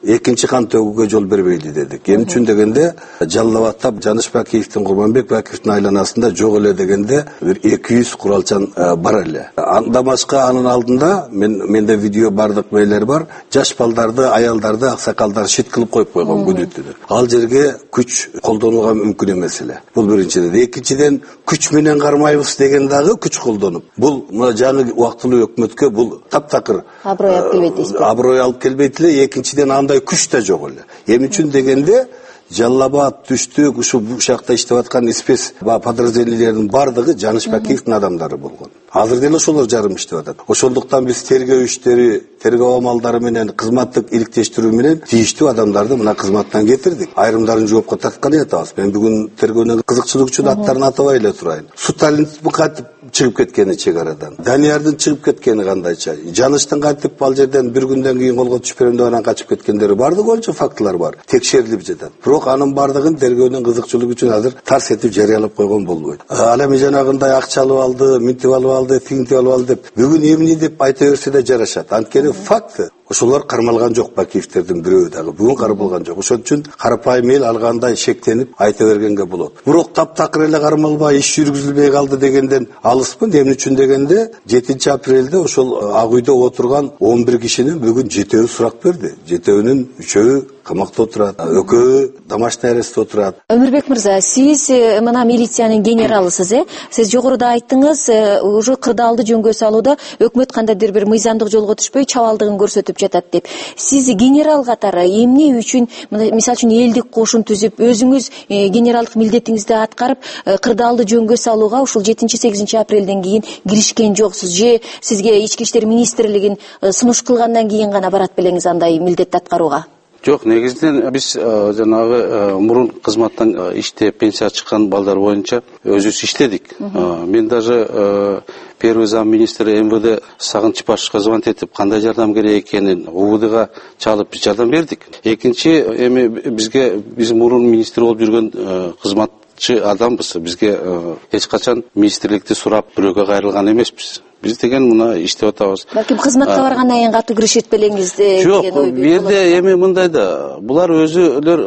Speaker 21: экинчи кан төгүүгө жол бербейли дедик. Эмне үчүн дегенде Жалал Абадта Жаныш Бакиевдин, Курманбек Бакиевдин айланасында жок эле дегенде бир эки жүз куралчан бар эле. Андан башка анын алдында мен менде видео бардык мейлер бар. Жаш балдарды, аялдарды, аксакалдарды шет кылып коюп койгон күнүтүнө. Ал жерге күч колдонууга мүмкүн эмес эле. Бул биринчиден. Экинчиден күч менен кармайбыз деген дагы күч колдонуп. Бул мына жаңы убактылуу өкмөткө бул таптакыр
Speaker 20: аброй алып келбейт дейсиз.
Speaker 21: Аброй алып келбейт эле. Экинчиден андай күч да жок эле. Эмне үчүн дегенде Жалал Абад, Түштүк, ушу ушакта иштеп аткан спец подразделениялердин бардыгы Жаныш Бакиевдин адамдары болгон. Азыр деле ошолор жарым иштеп атат. Ошондуктан биз тергөө иштери, тергөө амалдары менен, кызматтык иликтештирүү менен тийиштүү адамдарды мына кызматтан кетирдик. Айрымдарын жоопко тарткан атабыз. Мен бүгүн тергөөнүн кызыкчылыгы үчүн аттарын атабай эле турайын. Суталин кантип чыгып кеткени чек арадан. Даниярдын чыгып кеткени кандайча. Жаныштын кантип ал жерден бир күндөн кийин колго түшүп берем деп анан качып кеткендери бардыгы боюнча фактылар бар. Текшерилип жатат. Бирок анын бардыгын тергөөнүн кызыкчылыгы үчүн азыр тарс этип жарыялап койгон болбойт. Ал эми жанагындай акча алып алды, минтип алып алды, тигинтип алып алды деп бүгүн эмне деп айта берсе да жарашат. Анткени факты ошолор кармалган жок, Бакиевдердин бирөө дагы бүгүн кармалган жок. Ошон үчүн карапайым эл алгандай шектенип айта бергенге болот. Бирок таптакыр эле кармалбай иш жүргүзүлбөй калды дегенден алыспын. Эмне үчүн дегенде жетинчи апрелде ошол Ак үйдө отурган он бир кишинин бүгүн жетөө сурак берди. Жетөөнүн үчөө камакта отурат, экөө домашний арестте отурат.
Speaker 20: Өмүрбек мырза, сиз мына милициянын генералысыз, э? Сиз жогоруда айттыңыз, уже кырдаалды жөнгө салууда өкмөт кандайдыр бир мыйзамдык жолго түшпөй чабалдыгын көрсөтүп жатат деп. Сиз генерал катары эмне үчүн, мисалы үчүн элдик кошун түзүп, өзүңүз генералдык милдетиңизди аткарып, кырдаалды жөнгө салууга ушул жетинчи сегизинчи апрелден кийин киришкен жоксуз же сизге Ички иштер министрлигин сунуш кылгандан кийин гана барат белеңиз андай милдетти аткарууга?
Speaker 22: Жок, негизинен биз жанагы мурун кызматтан иштеп пенсияга чыккан балдар боюнча өзүбүз иштедик. Мен даже первый зам министри эм вэ дэ Сагынч башка звонить этип, кандай жардам керек экенин у вэ дэ чалып биз жардам бердик. Экинчи эми бизге биз мурун министр болуп жүргөн кызматчы адамбыз. Бизге эч качан министрликти сурап бирөөгө кайрылган эмеспиз. Биз деген мына иштеп атабыз.
Speaker 20: Балким кызматка баргандан кийин катуу киришет белеңиз деген ой.
Speaker 22: Жок, бу жерде эми мындай да, булар өзүлөр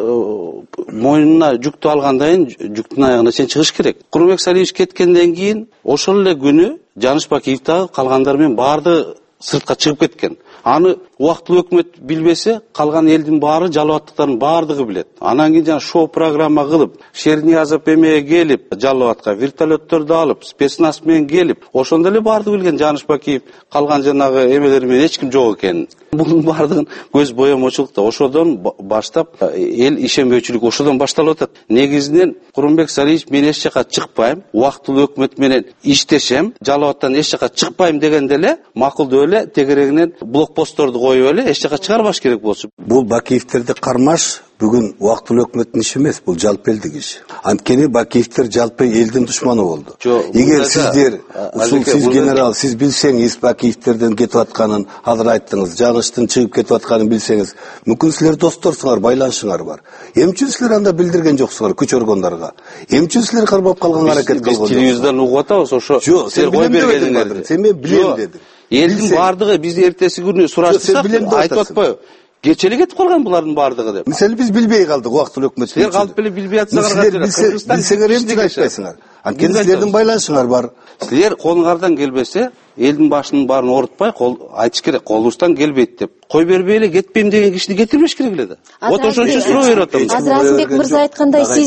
Speaker 22: мойнуна жүктү алгандан кийин жүктүн аягына чейин чыгыш керек. Курманбек Салиевич кеткенден кийин ошол эле күнү Жаныш Бакиев дагы калгандар менен баардыгы сыртка чыгып кеткен. Аны убактылуу өкмөт билбесе, калган элдин баары, Жалал Абадтыктардын баардыгы билет. Анан кийин жана шоу программа кылып, Шерниязов эмеге келип, Жалал Абадка вертолетторду алып, спецназ менен келип, ошондо эле баардыгы билген Жаныш Бакиев калган жанагы эмелер менен эч ким жок экенин. Бунун баардыгын көз боемочулукта ошодон баштап эл ишенбөөчүлүк ошодон башталып атат. Негизинен Курманбек Салиевич мен эч жака чыкпайм, убактылуу өкмөт менен иштешем, Жалал Абадтан эч жака чыкпайм дегенде эле макулдуу эле тегерегинен блокпостторду коюп эле эч жака чыгарбаш керек болчу.
Speaker 21: Бул Бакиевтерди кармаш бүгүн убактылуу өкмөттүн иши эмес, бул жалпы элдик иш. Анткени Бакиевтер жалпы элдин душманы болду. Эгер сиздер, ушул сиз генерал, сиз билсеңиз Бакиевтерден кетип атканын, азыр айттыңыз, Жаныштын чыгып кетип атканын билсеңиз, мүмкүн силер досторсуңар, байланышыңар бар. Эмне үчүн силер анда билдирген жоксуңар күч органдарга? Эмне үчүн силер кармап калганга аракет кылган жоксуңар?
Speaker 22: Биз телевизордон угуп атабыз, ошо
Speaker 21: силер кой бергениңер. Сен мен билем дедим.
Speaker 22: Элдин баардыгы биз эртеси күнү сурашсак, айтып атпайбы? Кечеле кетип калган булардын баардыгы деп.
Speaker 21: Мисалы биз билбей калдык убактылуу өкмөт.
Speaker 22: Силер калып эле билбей атсаңар,
Speaker 21: билсеңер эмне айтпайсыңар? Анткени силердин байланышыңар бар.
Speaker 22: Силер колуңардан келбесе, элдин башынын баарын оорутпай, кол айтыш керек, колубуздан келбейт деп. Кой бербей эле кетпейм деген кишини кетирбеш керек эле да. Вот ошон үчүн суроо берип атам.
Speaker 20: Азыр Азымбек мырза айткандай, сиз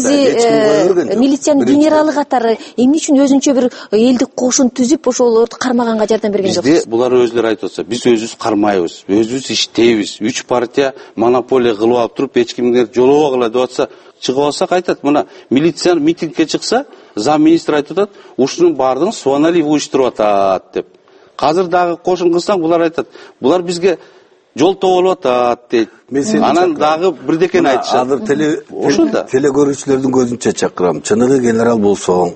Speaker 20: милициянын генералы катары эмне үчүн өзүнчө бир элдик кошун түзүп, ошолорду кармаганга жардам берген жоксуз?
Speaker 22: Бизде булар өзүлөрү айтып атса, биз өзүбүз кармайбыз, өзүбүз иштейбиз. Үч партия монополия кылып алып туруп, эч кимге жолобогула деп атса, чыгып алсак айтат, мына милиция митингге чыкса, зам министр айтып атат, ушунун баардыгын Суаналиев уюштуруп атат деп. Азыр дагы кошун кылсаң, булар айтат, булар бизге жол тоболуп атат дейт. Анан дагы бирдекени айтышат.
Speaker 21: Азыр теле көрүүчүлөрдүн көзүнчө чакырам. Чыныгы генерал болсоң,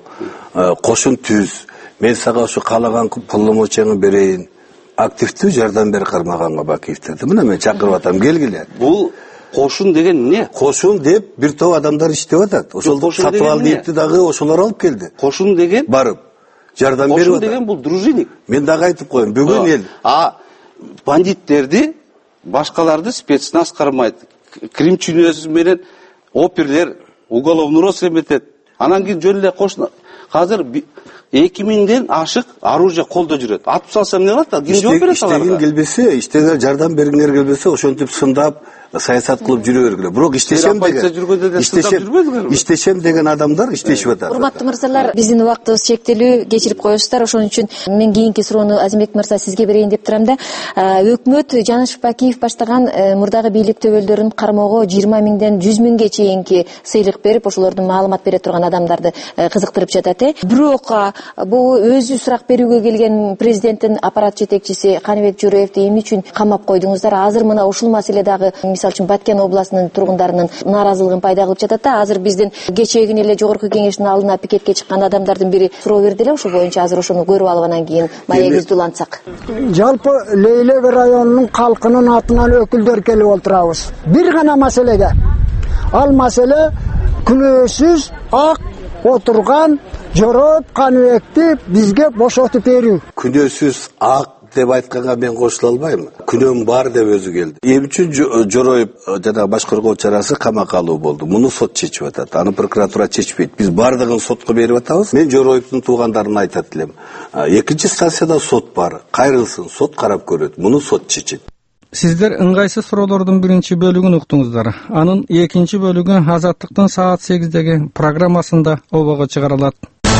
Speaker 21: кошун түз. Мен сага ушу каалаган полномочияңы берейин. Активдүү жардам бер кармаганга Бакиевтерди. Мына мен чакырып атам, келгиле.
Speaker 22: Бул кошун деген эмне?
Speaker 21: Кошун деп бир топ адамдар иштеп атат. Ошол сатып ал deyipti дагы ошолор алып келди.
Speaker 22: Кошун деген
Speaker 21: барып жардам берип атат.
Speaker 22: Кошун деген бул дружинник.
Speaker 21: Мен дагы айтып коеюн, бүгүн эл
Speaker 22: а бандиттерди башкаларды спецназ кармайт, Крим чүйнөсү менен оперлер уголовный розыск эметет. Анан кийин жөн эле кошуна азыр эки миңден ашык оружие колдо жүрөт. Атып салса эмне кылат? Ким жооп берет аларга?
Speaker 21: Иштеген келбесе, иштегенер жардам бергиңер келбесе, ошентип сындап саясат кылып жүрө бергиле. Бирок иштешем деген, иштешем, иштешем деген адамдар иштешип атат.
Speaker 20: Урматтуу мырзалар, биздин убактыбыз чектелүү, кечирип коесуздар. Ошон үчүн мен кийинки суроону Азимбек мырза сизге берейин деп турам да. Өкмөт Жанышев Бакиев баштаган мурдагы бийлик төбөлдөрүн кармоого жыйырма миңден жүз миңге чейинки сыйлык берип, ошолордун маалымат бере турган адамдарды кызыктырып жатат. Э бирок бул өзү сурак берүүгө келген президенттин аппарат жетекчиси Каныбек Жөрөевди эмне үчүн камап койдуңуздар? Азыр мына ушул маселе дагы мисалы үчүн Баткен областынын тургундарынын нааразылыгын пайда кылып жатат да. Азыр биздин кечээкин эле жогорку кеңештин алдына пикетке чыккан адамдардын бири суроо берди эле, ошол боюнча азыр ошону көрүп алып анан кийин маегибизди улантсак.
Speaker 1: Жалпы Лейлек районунун калкынын атынан өкүлдөр келип отурабыз. Бир гана маселеге. Ал маселе күнөөсүз ак отурган Жороб Каныбекти бизге бошотуп берүү.
Speaker 21: Күнөөсүз ак деп айтканга мен кошула албайм. Күнөөм бар деп өзү келди. Эми үчүн Жороев жана баш коргоо чарасы камакка алуу болду. Муну сот чечип атат. Аны прокуратура чечпейт. Биз бардыгын сотко берип атабыз. Мен Жороевдин туугандарына айтат элем. Экинчи станцияда сот бар. Кайрылсын, сот карап көрөт. Муну сот чечет.
Speaker 2: Сиздер ыңгайсыз суроолордун биринчи бөлүгүн уктуңуздар. Анын экинчи бөлүгү Азаттыктын саат сегиздеги программасында обого чыгарылат.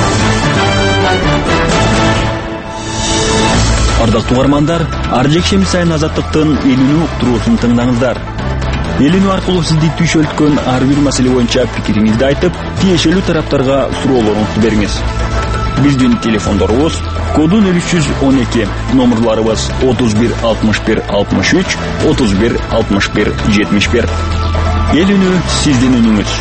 Speaker 5: Ардактуу угармандар, ар жекшемби сайын Азаттыктын элүүнү уктуруусун тыңдаңыздар. Элүүнү аркылуу сизди түшөлткөн ар бир маселе боюнча пикириңизди айтып, тиешелүү тараптарга суроолоруңузду бериңиз. Биздин телефондорубуз коду нөл үч жүз он эки, номерларыбыз отуз бир алтымыш бир алтымыш үч, отуз бир алтымыш бир жетимиш бир. Элүүнү сиздин үнүңүз.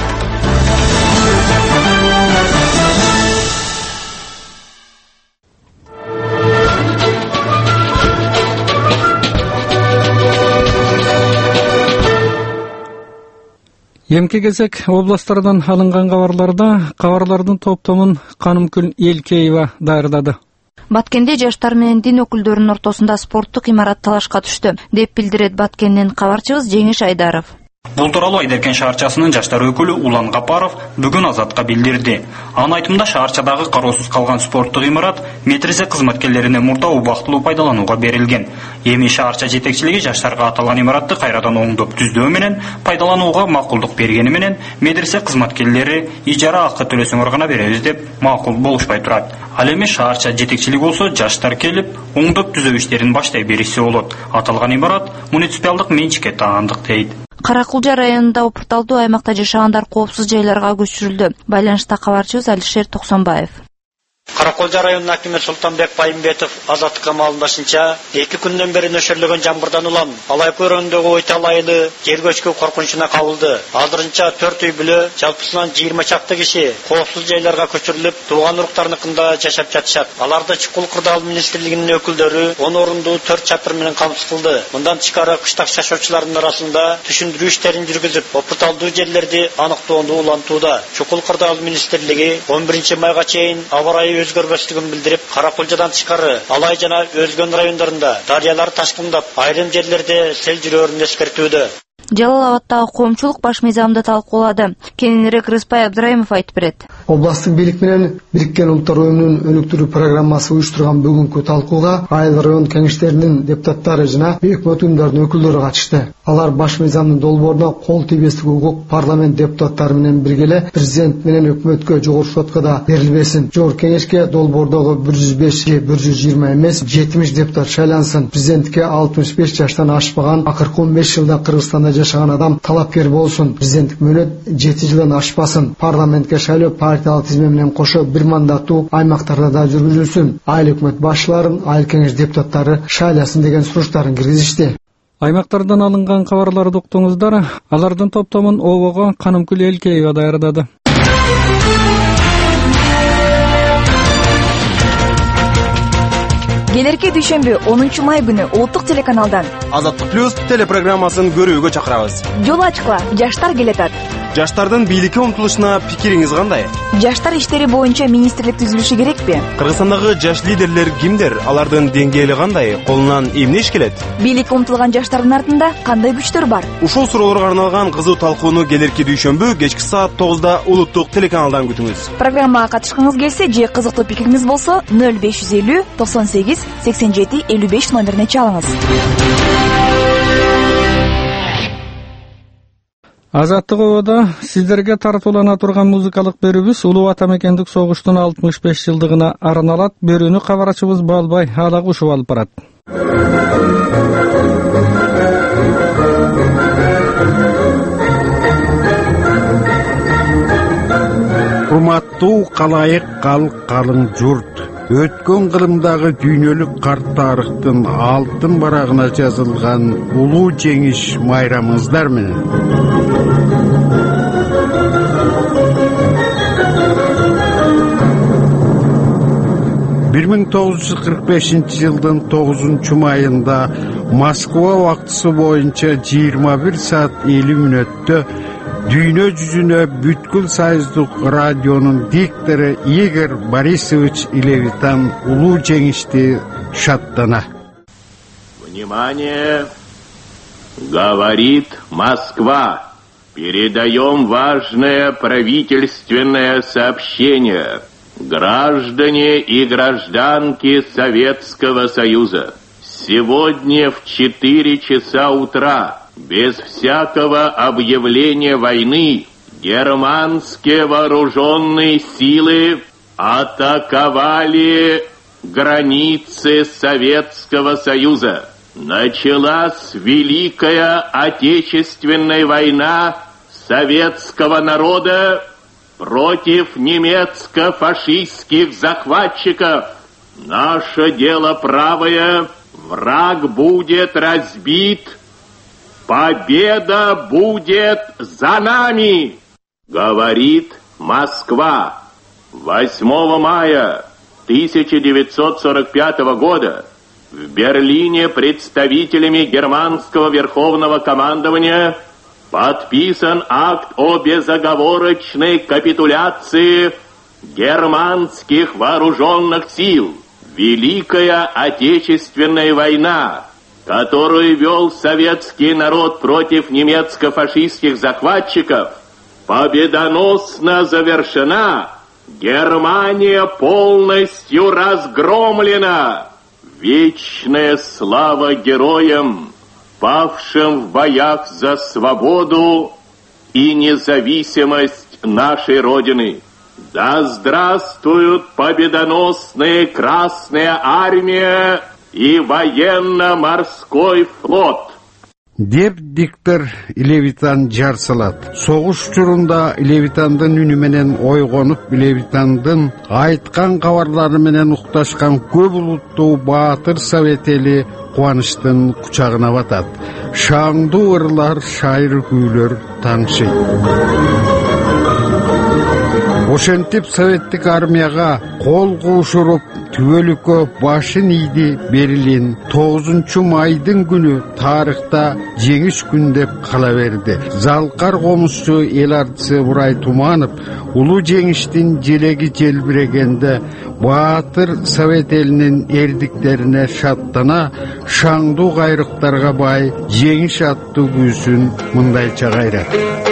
Speaker 2: Эмки кезек областтардан алынган кабарларда кабарлардын топтомун Канымкүл Элкеева даярдады.
Speaker 6: Баткенде жаштар менен дин өкүлдөрүнүн ортосунда спорттук имарат талашка түштү, деп билдирет Баткенден кабарчыбыз Жеңиш Айдаров.
Speaker 7: Бул тууралуу Айдаркен шаарчасынын жаштар өкүлү Улан Капаров бүгүн Азатка билдирди. Анын айтымында шаарчадагы кароосуз калган спорттук имарат медресе кызматкерлерине мурда убактылуу пайдаланууга берилген. Эми шаарча жетекчилиги жаштарга аталган имаратты кайрадан оңдоп түздөө менен пайдаланууга макулдук бергени менен медресе кызматкерлери ижара акы төлөсөңөр гана беребиз деп макул болушпай турат. Ал эми шаарча жетекчилиги болсо жаштар келип оңдоп түзөө иштерин баштай беришсе болот. Аталган имарат муниципалдык менчикке таандык дейт.
Speaker 6: Каракулжа районунда опурталдуу аймакта жашагандар коопсуз жайларга көчүрүлдү. Байланышта кабарчыбыз Алишер Токсонбаев.
Speaker 24: Каракулжа районунун акими Султанбек Байымбетов Азаттыкка маалымдашынча, эки күндөн бери нөшөрлөгөн жамгырдан улам Алай көрөнүндөгү Ойтал айылы жер көчкү коркунучуна кабылды. Азырынча төрт үй бүлө, жалпысынан жыйырма чакты киши коопсуз жайларга көчүрүлүп, тууган уруктарыныкында жашап жатышат. Аларды Чукул Кырдаал министрлигинин өкүлдөрү он орундуу төрт чатыр менен камсыз кылды. Мындан тышкары кыштак жашоочулардын арасында түшүндүрүү иштерин жүргүзүп, опурталдуу жерлерди аныктоону улантууда. Чукул Кырдаал министрлиги он биринчи майга чейин аба ырайы өзгөрбөстүгүн билдирип, Каракулжадан тышкары Алай жана өзгөн райондарында дарыялар ташкындап, айрым жерлерде сел жүрөөрүн эскертүүдө.
Speaker 6: Жалал Абадтагы коомчулук баш мыйзамды талкуулады. Кененирээк Рыспай Абдраимов айтып берет.
Speaker 25: Областтык бийлик менен Бириккен Улуттар Уюмунун өнүктүрүү программасы уюштурган бүгүнкү талкууга айыл район кеңештеринин депутаттары жана өкмөт уюмдарынын өкүлдөрү катышты. Алар баш мыйзамдын долбооруна кол тийбестик укук парламент депутаттары менен биргеле президент менен өкмөткө жогорку сотко да берилбесин. Жогорку кеңешке долбоордогу бир жүз беш же бир жүз жыйырма эмес жетимиш депутат шайлансын. Президентке алтымыш беш жаштан ашпаган, акыркы он беш жылда Кыргызстанда жашаган адам талапкер болсун. Президенттик мөөнөт жети жылдан ашпасын. Парламентке шайлоо партиялык тизме менен кошо бир мандаттуу аймактарда да жүргүзүлсүн. Айыл өкмөт башчыларын, айыл кеңеш депутаттары шайласын деген суруштарын киргизишти.
Speaker 2: Аймактардан алынган кабарларды уктуңуздар. Алардын топтомун обого Канымкүл Элкеева даярдады.
Speaker 18: Келерки дүйшөмбү онунчу май күнү улуттук телеканалдан
Speaker 19: Азаттык плюс телепрограммасын көрүүгө чакырабыз.
Speaker 18: Жол ачыкла, жаштар келатат.
Speaker 19: Жаштардын бийликке умтулушуна пикириңиз кандай?
Speaker 18: Жаштар иштери боюнча министрлик түзүлүшү керекпи?
Speaker 19: Кыргызстандагы жаш лидерлер кимдер? Алардын деңгээли кандай? Колунан эмне иш келет?
Speaker 18: Бийликке умтулган жаштардын артында кандай күчтөр бар?
Speaker 19: Ушул суроолорго арналган кызуу талкууну келерки дүйшөмбү кечки саат тогузда улуттук телеканалдан күтүңүз.
Speaker 18: Программага катышкыңыз келсе же кызыктуу пикириңиз болсо ноль беш жүз элүү токсон сегиз сексен жети элүү беш номерине чалыңыз.
Speaker 2: Азаттык ободо сиздерге тартуулана турган музыкалык берүүбүз улуу ата мекендик согуштун алтымыш беш жылдыгына арналат. Берүүнү кабарчыбыз Балбай Ала кушуп алып барат.
Speaker 8: Урматтуу калайык калк калың журт, өткөн кылымдагы дүйнөлүк карт тарыхтын алтын барагына жазылган улуу жеңиш майрамыңыздар менен. бир миң тогуз жүз кырк бешинчи жылдын тогузунчу майында Москва убактысы боюнча жыйырма бир саат элүү мүнөттө дүйнө жүзүнө бүткүл союздук радионун диктору Игорь Борисович Левитан улуу жеңишти шаттана.
Speaker 9: Внимание! Говорит Москва. Передаем важное правительственное сообщение. Граждане и гражданки Советского Союза, сегодня в четыре часа утра, без всякого объявления войны, германские вооруженные силы атаковали границы Советского Союза. Началась Великая Отечественная война советского народа против немецко-фашистских захватчиков. Наше дело правое, враг будет разбит, победа будет за нами, говорит Москва. восьмого мая тысяча девятьсот сорок пятого года в Берлине представителями германского верховного командования подписан акт о безоговорочной капитуляции германских вооруженных сил. Великая Отечественная война, которую вел советский народ против немецко-фашистских захватчиков, победоносно завершена. Германия полностью разгромлена. Вечная слава героям, павшим в боях за свободу и независимость нашей Родины. Да здравствуют победоносная Красная Армия и военно-морской флот!
Speaker 8: Деп диктор Левитан жар салат. Согуш учурунда Левитандын үнү менен ойгонуп, Левитандын айткан кабарлары менен укташкан көп улуттуу баатыр совет эли кубанычтын кучагына батат. Шаңдуу ырлар, шайыр күүлөр таңшыйт. Ошентип советтик армияга кол куушуруп түбөлүккө башын ийди Берлин тогузунчу майдын күнү тарыхта жеңиш күн деп кала берди. Залкар комузчу эл артысы Бурай Туманов улуу жеңиштин желеги желбирегенде баатыр совет элинин эрдиктерине шаттана шаңдуу кайрыктарга бай жеңиш аттуу күүсүн мындайча кайрат.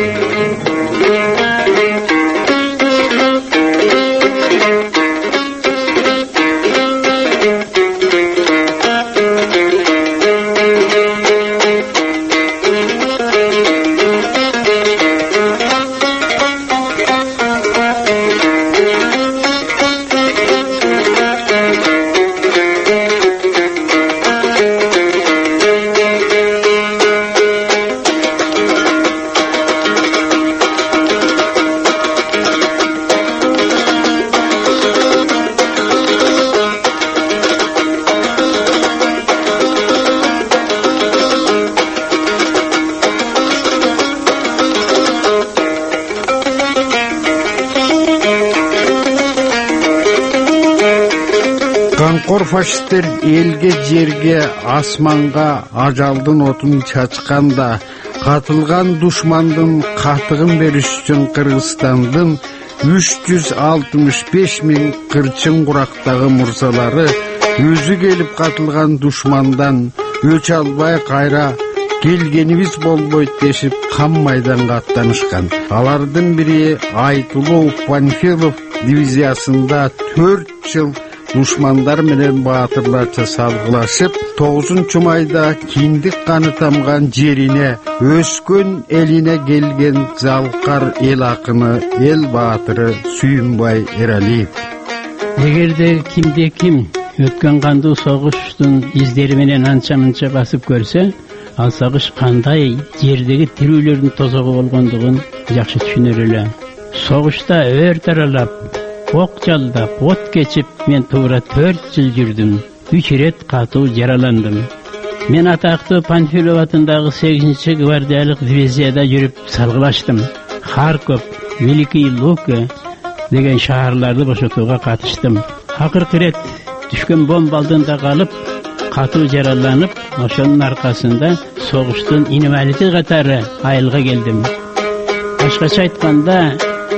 Speaker 8: Камкор фашисттер элге, жерге, асманга ажалдын отун чачканда, катылган душмандын катыгын бериш үчүн Кыргызстандын үч жүз алтымыш беш миң кырчын курактагы мырзалары өзү келип катылган душмандан өч албай кайра келгенибиз болбойт дешип кам майданга аттанышкан. Алардын бири Айтулуу Панфилов дивизиясында төрт жыл душмандар менен баатырларча салгылашып, тогузунчу майда киндик каны тамган жерине, өскөн элине келген Залкар эл акыны, эл баатыры Сүйүнбай Эралиев.
Speaker 10: Эгерде кимде ким өткөн кандуу согуштун издери менен анча-мынча басып көрсө, ал согуш кандай жердеги тирүүлөрдүн тозогу болгондугун жакшы түшүнөр эле. Согушта өр таралап, ок жалдап, от кечип, мен туура төрт жыл жүрдүм. Үч ирет катуу жараландым. Мен атактуу Панфилов атындагы сегизинчи гвардиялык дивизияда жүрүп салгылаштым. Харков, Великий Лука деген шаарларды бошотууга катыштым. Акыркы ирет түшкөн бомба алдында калып, катуу жараланып, ошонун аркасында согуштун инвалиди катары айылга келдим. Башкача айтканда,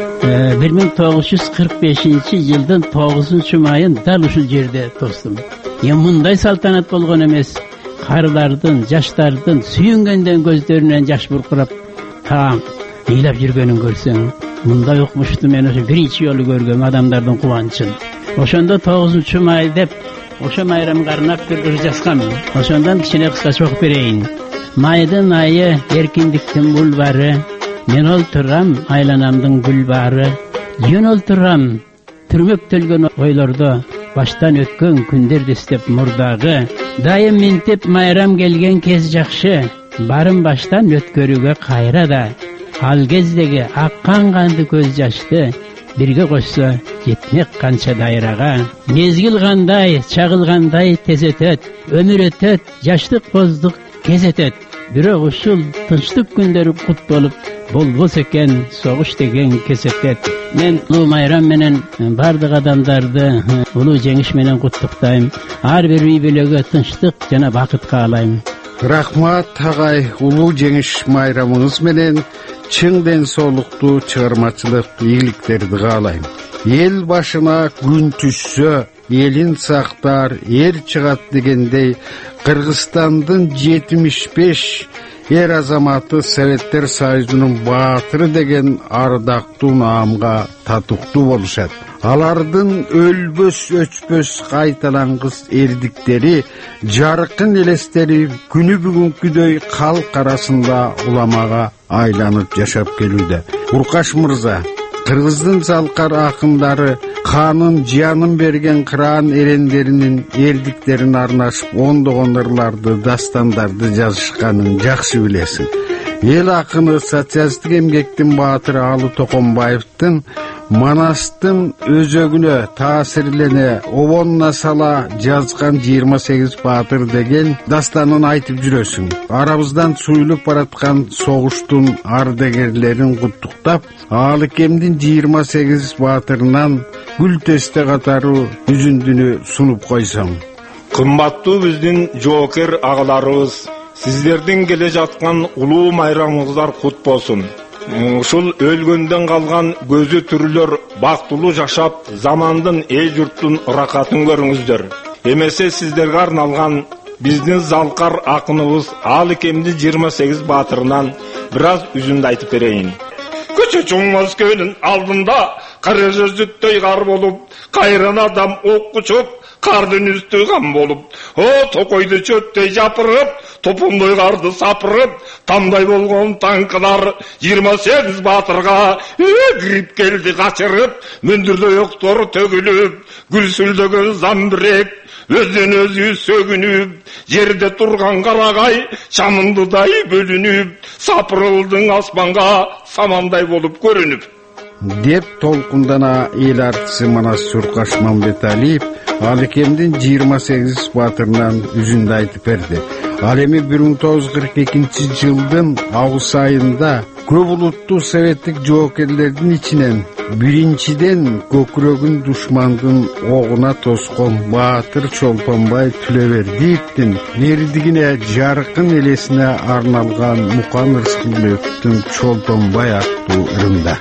Speaker 10: бир миң тогуз жүз кырк бешинчи жылдын тогузунчу майын дал ушул жерде тостум. Эми мындай салтанат болгон эмес. Карылардын, жаштардын сүйүнгөндөн көздөрүнөн жаш буркурап, таам ыйлап жүргөнүн көрсөң, мындай укмушту мен ошо биринчи жолу көргөм адамдардын кубанычын. Ошондо тогузунчу май деп ошо майрамга арнап бир ыр жазгам. Ошондон кичине кыскача окуп берейин. Майдын айы эркиндиктин булбары, мен олтурам айланамдын гүл баары. Жөн олтурам түрмөктөлгөн ойлордо, баштан өткөн күндөрдү эстеп мурдагы. Дайым минтип майрам келген кез жакшы, барын баштан өткөрүүгө кайра да. Ал кездеги аккан канды көз жашты бирге кошсо жетмек канча дайрага. Мезгил кандай, чагылгандай тез өтөт, өмүр өтөт, жаштык боздук кез өтөт. Бирок ушул тынчтык күндөрү кут болуп, болбос экен согуш деген кесетет. Мен улуу майрам менен бардык адамдарды улуу жеңиш менен куттуктайм. Ар бир үй бүлөгө тынчтык жана бакыт каалайм.
Speaker 8: Рахмат агай, улуу жеңиш майрамыңыз менен чың ден соолуктуу чыгармачылык ийгиликтерди каалайм. Эл башына күн түшсө, элин сактар, эр чыгат дегендей, Кыргызстандын жетимиш беш эр азаматы Советтер Союзунун баатыры деген ардактуу наамга татыктуу болушат. Алардын өлбөс өчпөс кайталангыс эрдиктери, жаркын элестери күнү бүгүнкүдөй калк арасында уламага айланып жашап келүүдө. Уркаш мырза, Кыргыздын Залкар акындары канын жанын берген кыраан эрендеринин эрдиктерин арнашып ондогон ырларды, дастандарды жазышканын жакшы билесиң. Эл акыны социалисттик эмгектин баатыры Алы Токонбаевдин Манастын өзөгүнө таасирлене обонуна сала жазган жыйырма сегиз баатыр деген дастанын айтып жүрөсүң. Арабыздан суюлуп бараткан согуштун ардагерлерин куттуктап, Алыкемдин жыйырма сегиз баатырынан гүл тесте катары үзүндүнү сунуп койсоң.
Speaker 11: Кымбаттуу биздин жоокер агаларыбыз, сиздердин келе жаткан улуу майрамыңыздар кут болсун. Ушул өлгөндөн калган көзү түрүлөр бактылуу жашап, замандын эл журттун ыракатын көрүңүздөр. Эмесе сиздерге арналган биздин Залкар акыныбыз Алыкемдин жыйырма сегиз баатырынан бир аз үзүндү айтып берейин. Көчө чоңмас көнүн алдында кара жүзүттөй кар болуп, кайран адам ок кучуп, кардын үстү кам болуп, о токойду чөттөй жапырып, топондой карды сапырып, тамдай болгон танкылар жыйырма сегиз баатырга кирип келди качырып, мөндүрдөй октор төгүлүп, гүлсүлдөгөн замбирек өзүн өзү сөгүнүп, жерде турган карагай чамындыдай бөлүнүп, сапырылдың аспанга самандай болуп көрүнүп.
Speaker 8: Деп толкундана эл артысы Манас Суркаш Мамбеталиев Алыкемдин жыйырма сегиз баатырынан үзүндү айтып берди. Ал эми бир миң тогуз жүз кырк экинчи жылдын август айында көп улуттуу советтик жоокерлердин ичинен биринчиден көкүрөгүн душмандын огуна тоскон Баатыр Чолпонбай Төлөбердиевдин мердигине жаркын элесине арналган Мукан Рыскелдиевдин Чолпонбай аттуу ырында.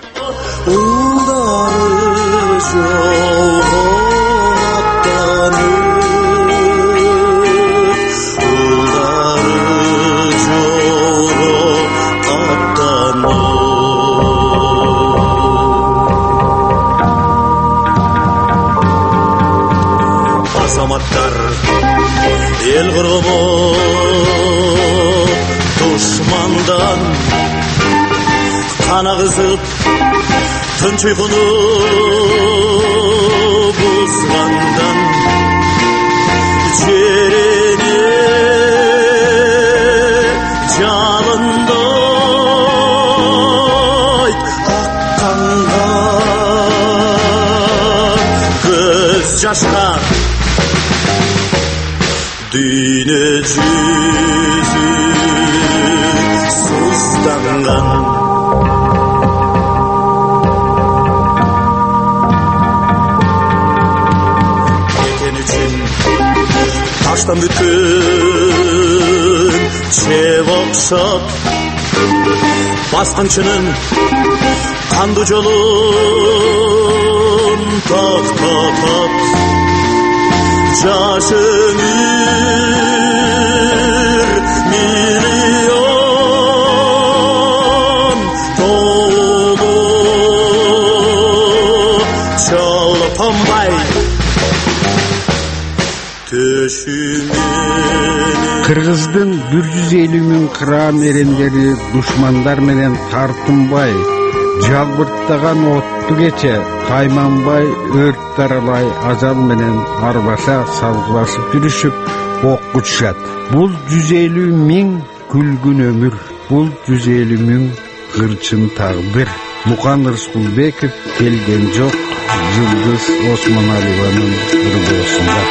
Speaker 12: El grubu düşmandan kana kızıp tınç uykunu buzgandan cerene jalınday akkandan göz yaşlar düne yüzü sızdangan Eken üçün taştan bütün çev okşat Basqınçının kandı jolun taktatat Jaş ömür milyon dolu Çolponbay töşümeni
Speaker 8: Kırgızdın bir yüz elүү mиң кыран эрендери душмандар менен тартынбай жалбырттаган отту кече кайманбай өрт таралай ажал менен арбаша салгылашып жүрүшүп ок учушат. Бул жүз элүү миң күлгүн өмүр, бул жүз элүү миң кырчын тагдыр. Мукан Рыскелбеков келген жок Жылдыз Осмоналиеванын ыргоосунда.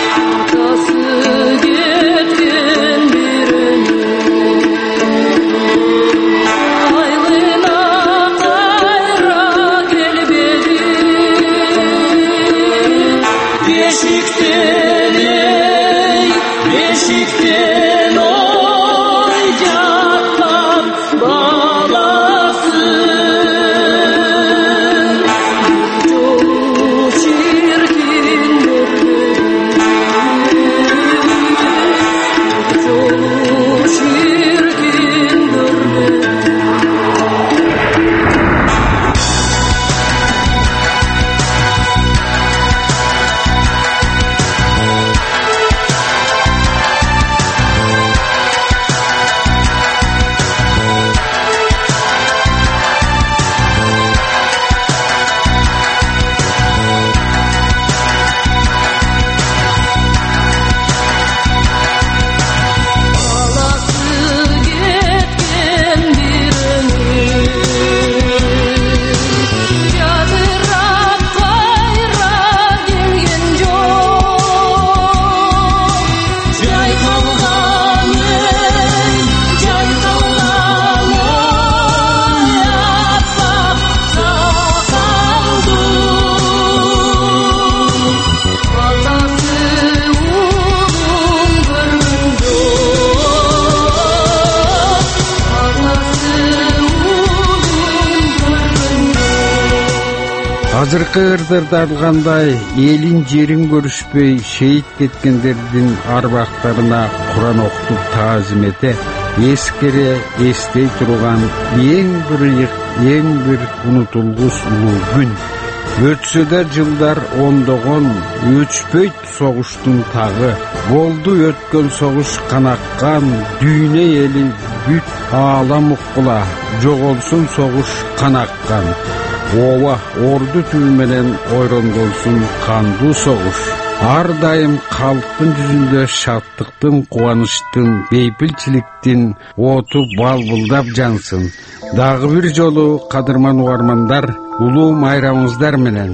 Speaker 8: Азыркы ырдырда алгандай элин жерин көрүшпөй шейит кеткендердин арбактарына Куран окутуп таазим эте, эскере эстей турган эң бир ыйык, эң бир унутулгус улуу күн. Өтсө да жылдар ондогон, өчпөйт согуштун тагы. Болду өткөн согуш канаккан, дүйнө эли бүт аалам уккула, жоголсун согуш канаккан. Ооба, орду түбү менен ойрондолсун кандуу согуш. Ар дайым калктын жүзүндө шаттыктын, кубанычтын, бейпилчиликтин оту балбылдап жансын. Дагы бир жолу кадырман угармандар, улуу майрамыңыздар менен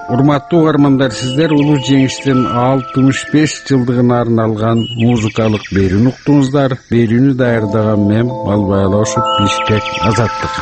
Speaker 8: урматтуу угармандар, сиздер улуу жеңиштин алтымыш беш жылдыгына арналган музыкалык берүүнү уктуңуздар. Берүүнү даярдаган мен Балбай Алошев, Бишкек, Азаттык.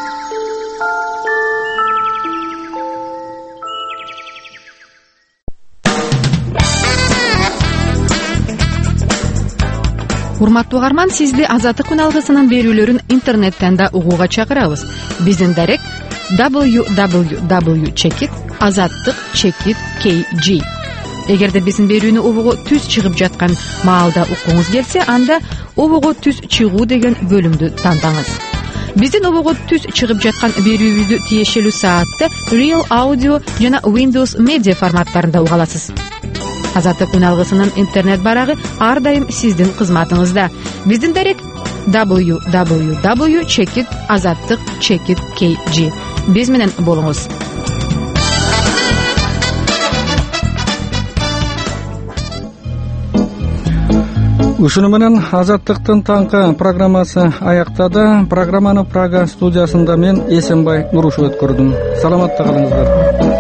Speaker 13: Урматтуу угарман, сизди Азаттык үналгысынын берүүлөрүн интернеттен да угууга чакырабыз. Биздин дарек дабл ю дабл ю дабл ю чекит азаттык чекит кей джи. Эгерде биздин берүүнү угууга түз чыгып жаткан маалда уккуңуз келсе, анда угууга түз чыгуу деген бөлүмдү тандаңыз. Биздин угууга түз чыгып жаткан берүүбүздү тиешелүү саатта Real Audio жана Windows Media форматтарында уга аласыз. Азаттык үналгысынын интернет барагы ар дайым сиздин кызматыңызда. Биздин дарек дабл ю дабл ю дабл ю чекит азаттык чекит кей джи. Биз менен болуңуз.
Speaker 2: Ушуну менен Азаттыктын таңкы программасы аяктады. Программаны Прага студиясында мен Эсенбай Нурушев өткөрдүм. Саламатта калыңыздар.